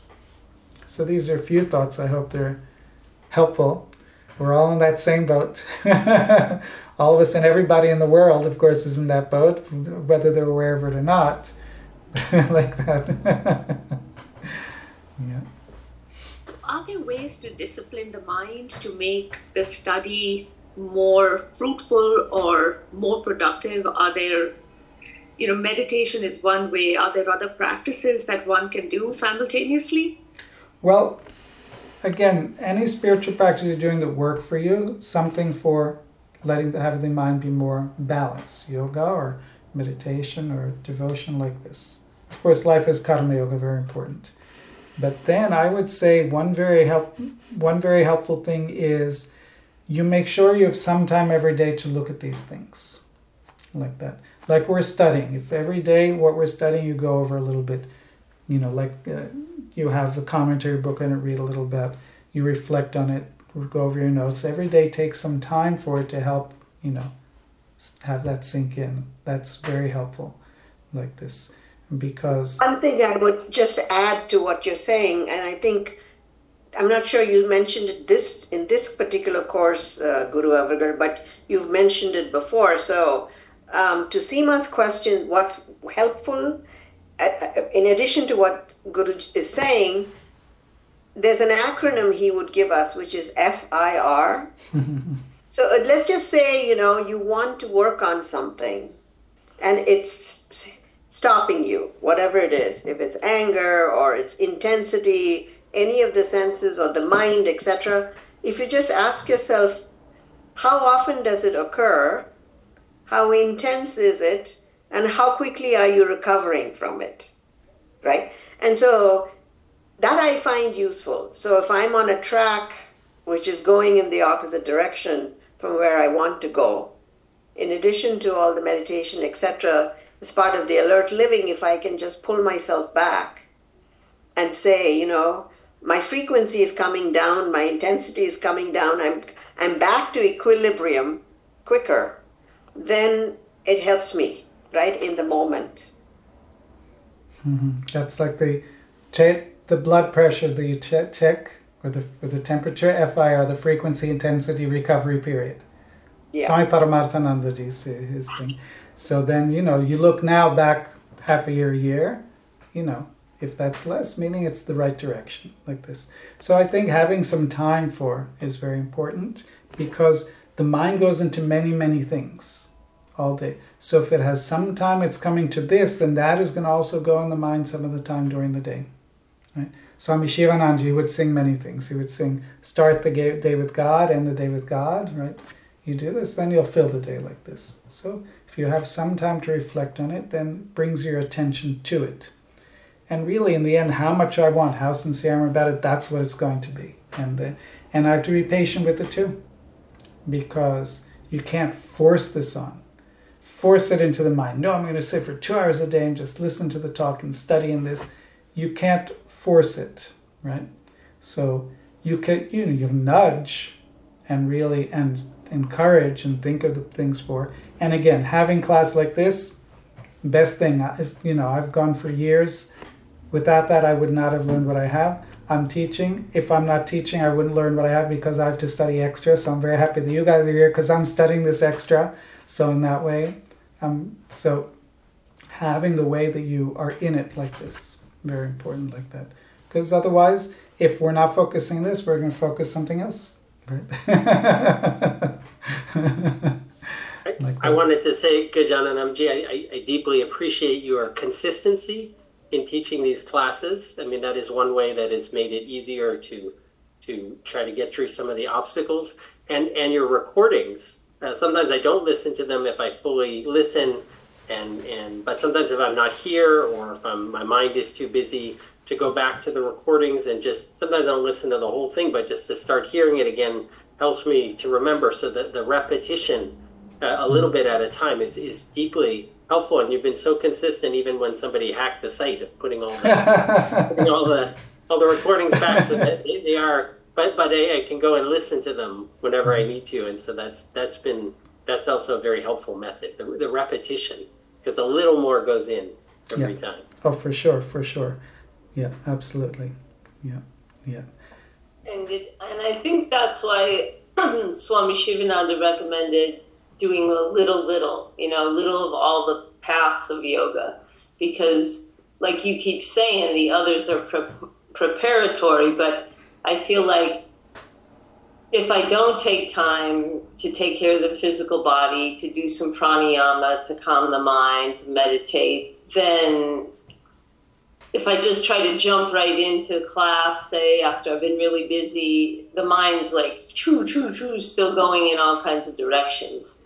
So these are a few thoughts. I hope they're helpful. We're all in that same boat. All of us, and everybody in the world, of course, is in that boat, whether they're aware of it or not. Like that. Yeah. So are there ways to discipline the mind to make the study more fruitful or more productive? Are there, you know, meditation is one way. Are there other practices that one can do simultaneously? Well, again, any spiritual practice you're doing that work for you, something for letting the, having the mind be more balanced, yoga or meditation or devotion like this. Of course, life is karma yoga, very important. But then I would say one very help, one very helpful thing is you make sure you have some time every day to look at these things, like that. Like we're studying. If every day what we're studying you go over a little bit, you know, like uh, you have a commentary book on it, read a little bit, you reflect on it, go over your notes. Every day takes some time for it to help, you know, have that sink in. That's very helpful, like this, because... One thing I would just add to what you're saying, and I think, I'm not sure you mentioned it this in this particular course, uh, Guru Avargar, but you've mentioned it before. So um, to Seema's question, what's helpful, uh, in addition to what Guru is saying, there's an acronym he would give us, which is F I R. So uh, let's just say, you know, you want to work on something and it's stopping you, whatever it is, if it's anger or it's intensity, any of the senses or the mind, et cetera. If you just ask yourself, how often does it occur? How intense is it? and how quickly are you recovering from it, right? And so that I find useful. So if I'm on a track which is going in the opposite direction from where I want to go, in addition to all the meditation, et cetera, as part of the alert living, if I can just pull myself back and say, you know, my frequency is coming down, my intensity is coming down, I'm I'm back to equilibrium quicker, then it helps me, right, in the moment. Mm-hmm. That's like the check, the blood pressure that you check, check or the or the temperature, F I R, the frequency intensity recovery period. Yeah. Swami Paramarthanandaji's his thing. So then, you know, you look now back half a year, a year, you know, if that's less, meaning it's the right direction, like this. So I think having some time for is very important, because the mind goes into many, many things all day. So if it has some time it's coming to this, then that is going to also go in the mind some of the time during the day. Right? Swami Shivananji would sing many things. He would sing, start the day with God, end the day with God, right? You do this, then you'll fill the day like this. So if you have some time to reflect on it, then brings your attention to it. And really, in the end, how much I want, how sincere I'm about it, that's what it's going to be. And uh, and I have to be patient with it too, because you can't force this on. Force it into the mind. No, I'm going to sit for two hours a day and just listen to the talk and study in this. You can't force it, right? So you can, you know, you nudge and really and encourage and think of the things for. And again, having class like this, best thing. If you know, I've gone for years. Without that, I would not have learned what I have. I'm teaching. If I'm not teaching, I wouldn't learn what I have because I have to study extra. So I'm very happy that you guys are here because I'm studying this extra. So in that way, um, so having the way that you are in it like this, very important like that. Because otherwise, if we're not focusing on this, we're going to focus something else. Right? Like I wanted to say, Gajananamji, I, I, I deeply appreciate your consistency in teaching these classes. I mean, that is one way that has made it easier to to try to get through some of the obstacles. And and your recordings, uh, sometimes I don't listen to them if I fully listen, and and but sometimes if I'm not here or if I'm, my mind is too busy to go back to the recordings, and just sometimes I don't listen to the whole thing, but just to start hearing it again helps me to remember. So that the repetition uh, a little bit at a time is, is deeply helpful, and you've been so consistent even when somebody hacked the site of putting all the putting all the all the recordings back, so that they, they are but but I, I can go and listen to them whenever I need to, and so that's that's been that's also a very helpful method, the, the repetition, because a little more goes in every yeah. time. Oh, for sure, for sure. Yeah, absolutely. Yeah, yeah. And it, and I think that's why Swami Shivananda recommended doing a little, little, you know, little of all the paths of yoga, because like you keep saying, the others are pre- preparatory, but I feel like if I don't take time to take care of the physical body, to do some pranayama, to calm the mind, to meditate, then if I just try to jump right into class, say, after I've been really busy, the mind's like, choo, choo, choo, still going in all kinds of directions.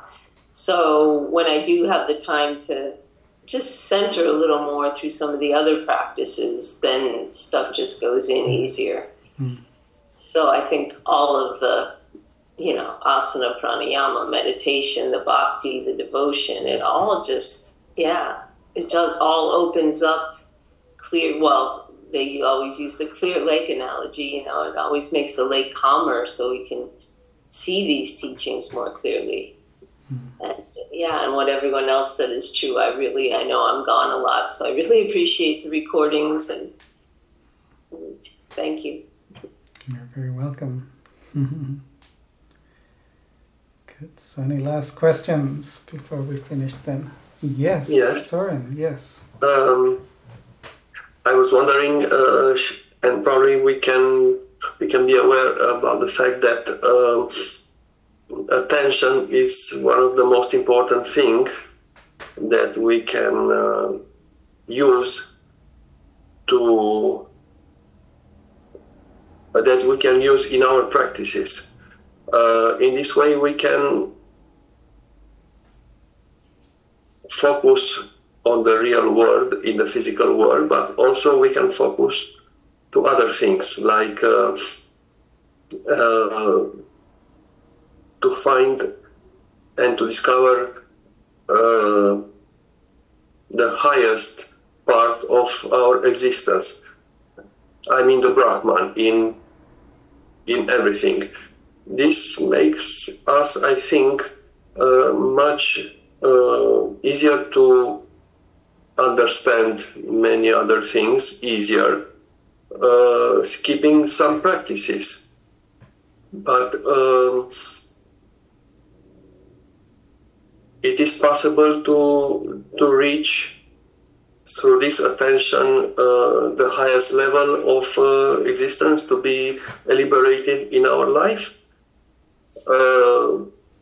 So when I do have the time to just center a little more through some of the other practices, then stuff just goes in easier. Mm. So I think all of the, you know, asana, pranayama, meditation, the bhakti, the devotion, it all just, yeah, it just all opens up clear. Well, they always use the clear lake analogy, you know, it always makes the lake calmer so we can see these teachings more clearly. And yeah, and what everyone else said is true. I really, I know I'm gone a lot, so I really appreciate the recordings, and, and thank you. You're very welcome. Good. So any last questions before we finish then? Yes. Yes. Soren, yes. Um, I was wondering, uh, and probably we can we can be aware about the fact that um, attention is one of the most important things that we can uh, use to uh, that we can use in our practices. Uh, in this way, we can focus on the real world, in the physical world, but also we can focus to other things, like uh, uh, to find and to discover uh, the highest part of our existence. I mean the Brahman in in everything. This makes us, I think, uh, much uh, easier to understand many other things easier, uh, skipping some practices. But um, it is possible to to reach through this attention uh, the highest level of uh, existence, to be liberated in our life uh,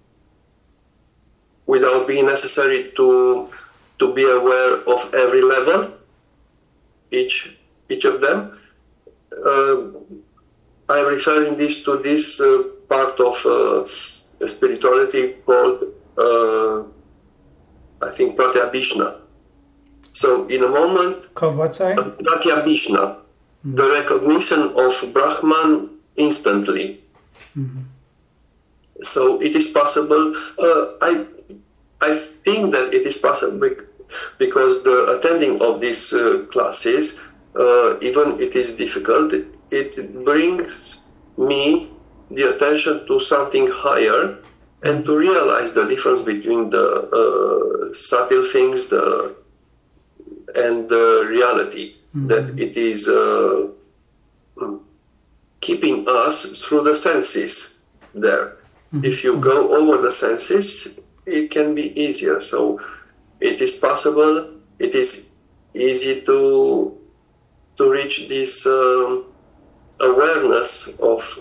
without being necessary to to be aware of every level, each each of them. Uh, I'm referring this to this uh, part of uh, spirituality called, uh, I think, Pratyabhishna. So in a moment, Called what, sorry? Pratyabhishna, mm-hmm. the recognition of Brahman instantly. Mm-hmm. So it is possible. Uh, I I think that it is possible because the attending of these uh, classes, uh, even it is difficult, it brings me the attention to something higher and to realize the difference between the uh, subtle things the and the reality, mm-hmm. that it is uh, keeping us through the senses there. Mm-hmm. If you go over the senses, it can be easier. So it is possible, it is easy to to reach this um, awareness of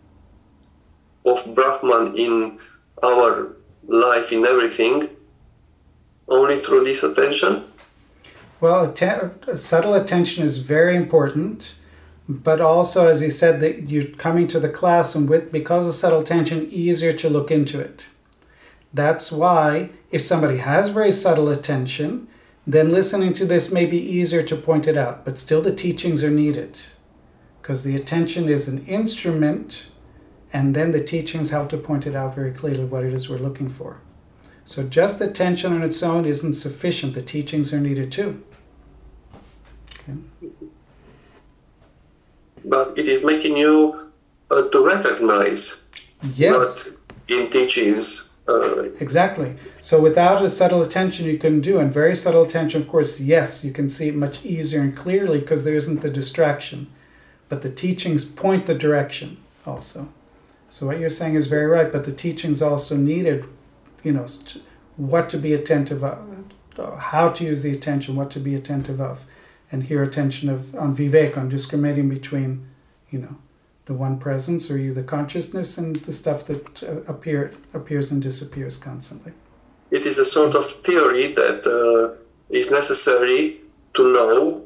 of Brahman in our life, in everything, only through this attention. Well, atten- subtle attention is very important, but also, as he said, that you're coming to the class and with because of subtle attention, easier to look into it. That's why if somebody has very subtle attention, then listening to this may be easier to point it out, but still the teachings are needed because the attention is an instrument and then the teachings help to point it out very clearly what it is we're looking for. So just attention on its own isn't sufficient. The teachings are needed too. Okay. But it is making you uh, to recognize, yes, not in teachings. Uh, exactly. So without a subtle attention you can do, and very subtle attention, of course, yes, you can see it much easier and clearly because there isn't the distraction. But the teachings point the direction also. So what you're saying is very right, but the teachings also needed, you know, what to be attentive of, how to use the attention, what to be attentive of. And here attention of on vivek, on discriminating between, you know, the one presence or you, the consciousness, and the stuff that uh, appear appears and disappears constantly. It is a sort of theory that uh, is necessary to know,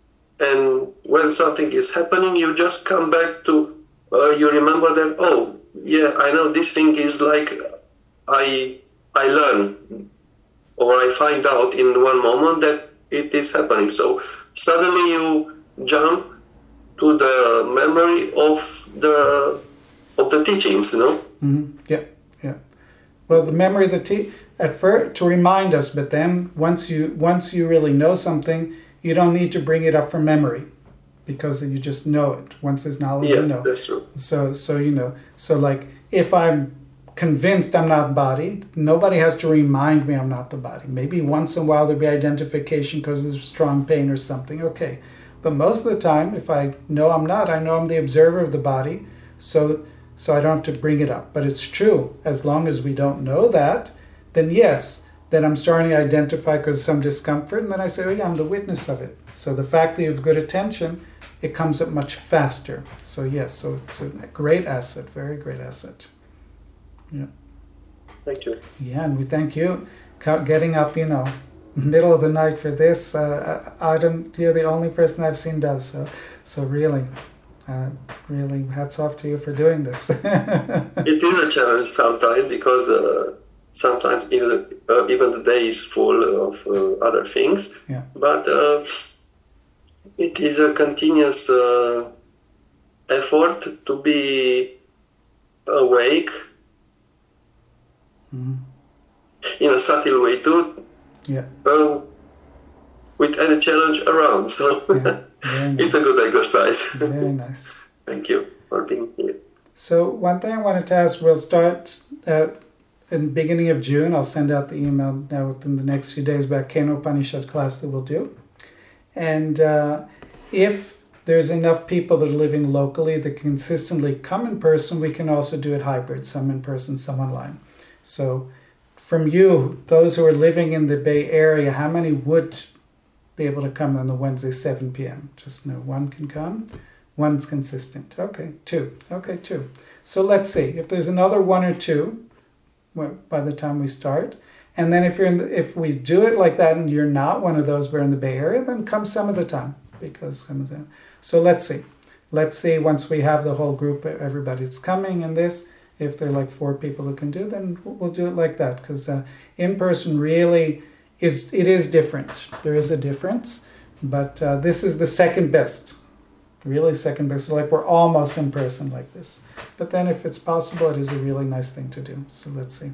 and when something is happening, you just come back to, uh, you remember that, oh, yeah, I know this thing is like, I I learn, or I find out in one moment that it is happening. So suddenly you jump to the memory of the of the teachings, you know? Mm-hmm. Yeah, yeah. Well, the memory of the te- at first to remind us, but then once you once you really know something, you don't need to bring it up from memory, because you just know it. Once there's knowledge, yeah, you know. That's true. So so you know. So like if I'm convinced I'm not body, nobody has to remind me I'm not the body. Maybe once in a while there'll be identification because there's strong pain or something. Okay. But most of the time, if I know I'm not, I know I'm the observer of the body, so so I don't have to bring it up. But it's true, as long as we don't know that, then yes, then I'm starting to identify because of some discomfort, and then I say, oh yeah, I'm the witness of it. So the fact that you have good attention, it comes up much faster. So yes, so it's a great asset, very great asset. Yeah. Thank you. Yeah, and we thank you getting up, you know, middle of the night for this. Uh, I don't. You're the only person I've seen does so. So really, uh, really, hats off to you for doing this. It is a challenge sometimes because uh, sometimes even uh, even the day is full of uh, other things. Yeah. But uh, it is a continuous uh, effort to be awake Mm-hmm. in a subtle way too. Yeah. Uh, with any challenge around, so Yeah. Very it's a nice. good exercise. Very nice. Thank you for being here. So one thing I wanted to ask, we'll start uh, in the beginning of June. I'll send out the email now within the next few days about Kena Upanishad class that we'll do. And uh, if there's enough people that are living locally that consistently come in person, we can also do it hybrid, some in person, some online. So from you, those who are living in the Bay Area, how many would be able to come on the Wednesday, seven p.m.? Just know one can come. One's consistent. Okay, two. Okay, two. So let's see. If there's another one or two well, by the time we start, and then if you're in the, if we do it like that and you're not one of those, we're in the Bay Area, then come some of the time because some of them. So let's see. Let's see once we have the whole group, everybody's coming and this, if there are like four people who can do, then we'll do it like that because uh, in person really is, it is different. There is a difference, but uh, this is the second best. Really second best. So like we're almost in person like this. But then if it's possible, it is a really nice thing to do. So let's see.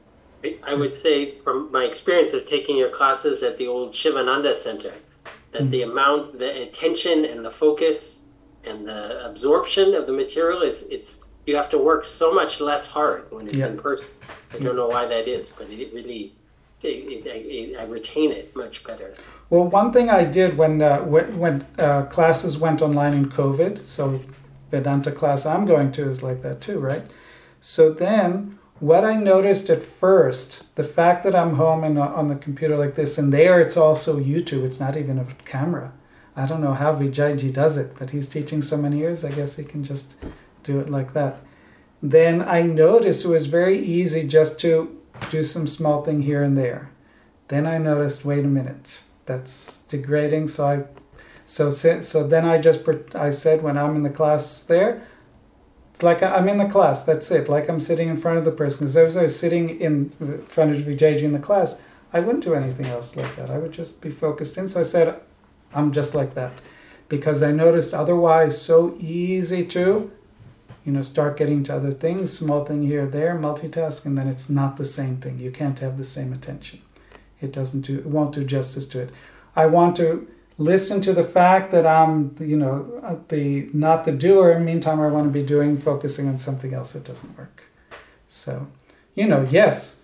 I would say from my experience of taking your classes at the old Shivananda Center, that mm-hmm. the amount, the attention and the focus and the absorption of the material is, it's, you have to work so much less hard when it's yeah. in person. I don't yeah. know why that is, but it really, it, it, it, I retain it much better. Well, one thing I did when uh, when, when uh, classes went online in COVID, so Vedanta class I'm going to is like that too, right? So then what I noticed at first, the fact that I'm home and on the computer like this, and there it's also YouTube, it's not even a camera. I don't know how Vijayji does it, but he's teaching so many years, I guess he can just do it like that. Then I noticed it was very easy just to do some small thing here and there. Then I noticed, wait a minute, that's degrading. So I, so so then I just I said when I'm in the class there, it's like I'm in the class. That's it. Like I'm sitting in front of the person. Because if I was sitting in front of Vijayji in the class, I wouldn't do anything else like that. I would just be focused in. So I said, I'm just like that, because I noticed otherwise so easy to, you know, start getting to other things, small thing here, there, multitask, and then it's not the same thing. You can't have the same attention. It doesn't do, it won't do justice to it. I want to listen to the fact that I'm, you know, the not the doer. Meantime, I want to be doing, focusing on something else. It doesn't work. So, you know, yes,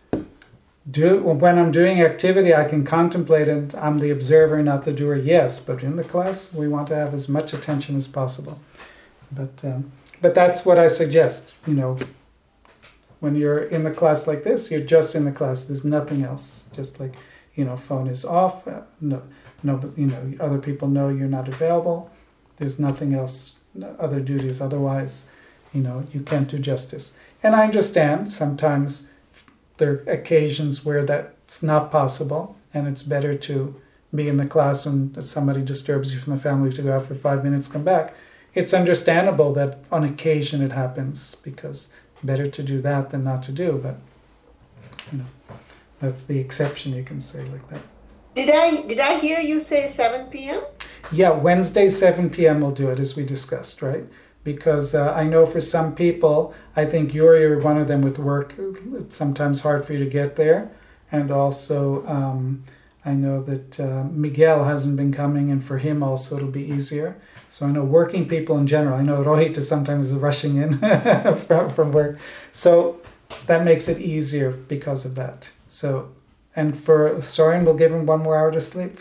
do when I'm doing activity, I can contemplate and I'm the observer, not the doer. Yes, but in the class, we want to have as much attention as possible. But um, but that's what I suggest. You know, when you're in the class like this, you're just in the class. There's nothing else. Just like, you know, phone is off. Uh, no, no, you know, other people know you're not available. There's nothing else, no other duties. Otherwise, you know, you can't do justice. And I understand sometimes there are occasions where that's not possible, and it's better to be in the class when somebody disturbs you from the family to go out for five minutes, come back. It's understandable that on occasion it happens, because better to do that than not to do, but you know, that's the exception, you can say like that. Did I did I hear you say seven p.m.? Yeah, Wednesday seven p.m. we'll do it, as we discussed, right? Because uh, I know for some people, I think you're, you're one of them with work, it's sometimes hard for you to get there. And also, um, I know that uh, Miguel hasn't been coming, and for him also it'll be easier. So I know working people in general, I know Rohit is sometimes rushing in from, from work. So that makes it easier because of that. So, and for Soren, we'll give him one more hour to sleep.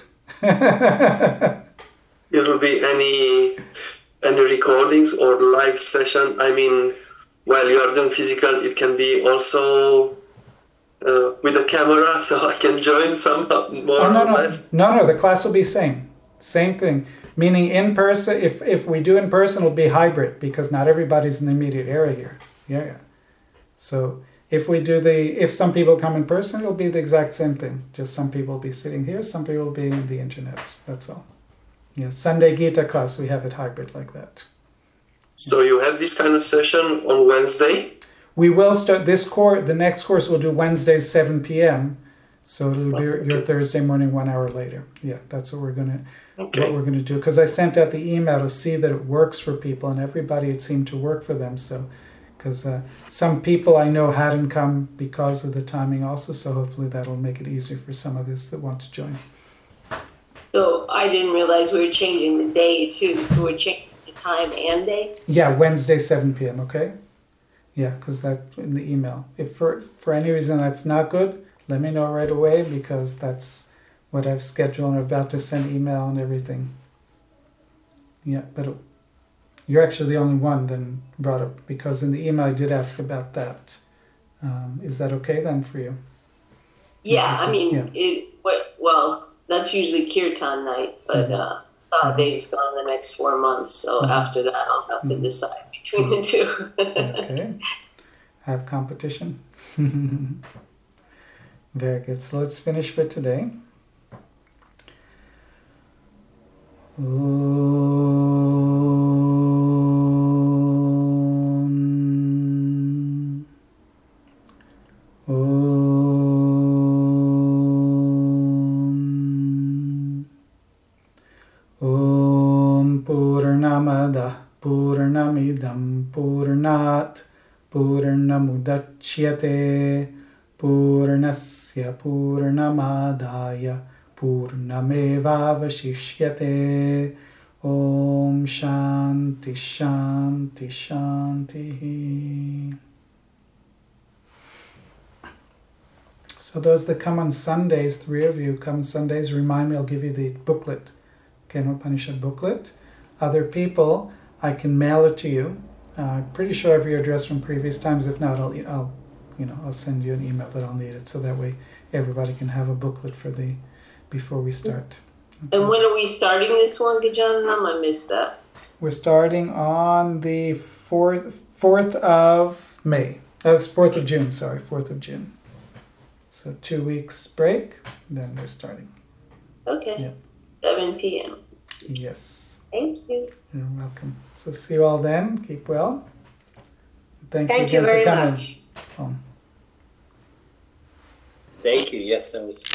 Will be any any recordings or live session? I mean, while you are doing physical, it can be also uh, with a camera, so I can join some more oh, no, or no. less. No, no, the class will be same. Same thing. Meaning in person, if, if we do in person, it'll be hybrid, because not everybody's in the immediate area here. Yeah, yeah. So if we do the, if some people come in person, it'll be the exact same thing. Just some people will be sitting here, some people will be in the internet. That's all. Yeah, Sunday Gita class, we have it hybrid like that. So you have this kind of session on Wednesday? we will start this course. The next course we'll do Wednesdays seven p.m. So it'll be your, your Thursday morning one hour later. Yeah, that's what we're gonna Okay. what we're gonna do. Because I sent out the email to see that it works for people, and everybody it seemed to work for them. So, because uh, some people I know hadn't come because of the timing also. So hopefully that'll make it easier for some of us that want to join. So I didn't realize we were changing the day too. So we're changing the time and day. Yeah, Wednesday seven p.m. Okay. Yeah, because that in the email. If for for any reason that's not good, let me know right away, because that's what I've scheduled and I'm about to send email and everything. Yeah, but it, you're actually the only one then brought up, because in the email I did ask about that. Um, is that okay then for you? Yeah, I mean, Yeah. it. What? Well, that's usually kirtan night, but Mhm. uh, Saturday gone the next four months. So Mhm. after that, I'll have to Mhm. decide between the two. Okay. Have competition. Very good. So let's finish for today. Om. Om. Om Purnamada Purnamidam Purnat Purnamudachyate Purnasya Purnamadaya Purnamevavashishyate. Om Shanti Shanti Shanti. So those that come on Sundays, three of you come on Sundays, remind me, I'll give you the booklet, Kena Upanishad booklet. Other people, I can mail it to you. Uh, I'm pretty sure I have your address from previous times. If not, I'll, I'll, you know, I'll send you an email that I'll need it, so that way everybody can have a booklet for the before we start. Okay. And when are we starting this one, Gajananam? I missed that. We're starting on the fourth fourth of May. That's fourth of June. Sorry, fourth of June. So two weeks break, then we're starting. Okay. Yeah. seven p.m. Yes. Thank you. You're welcome. So see you all then. Keep well. Thank, Thank you you again very for coming. much. Um, Thank you. Yes, that was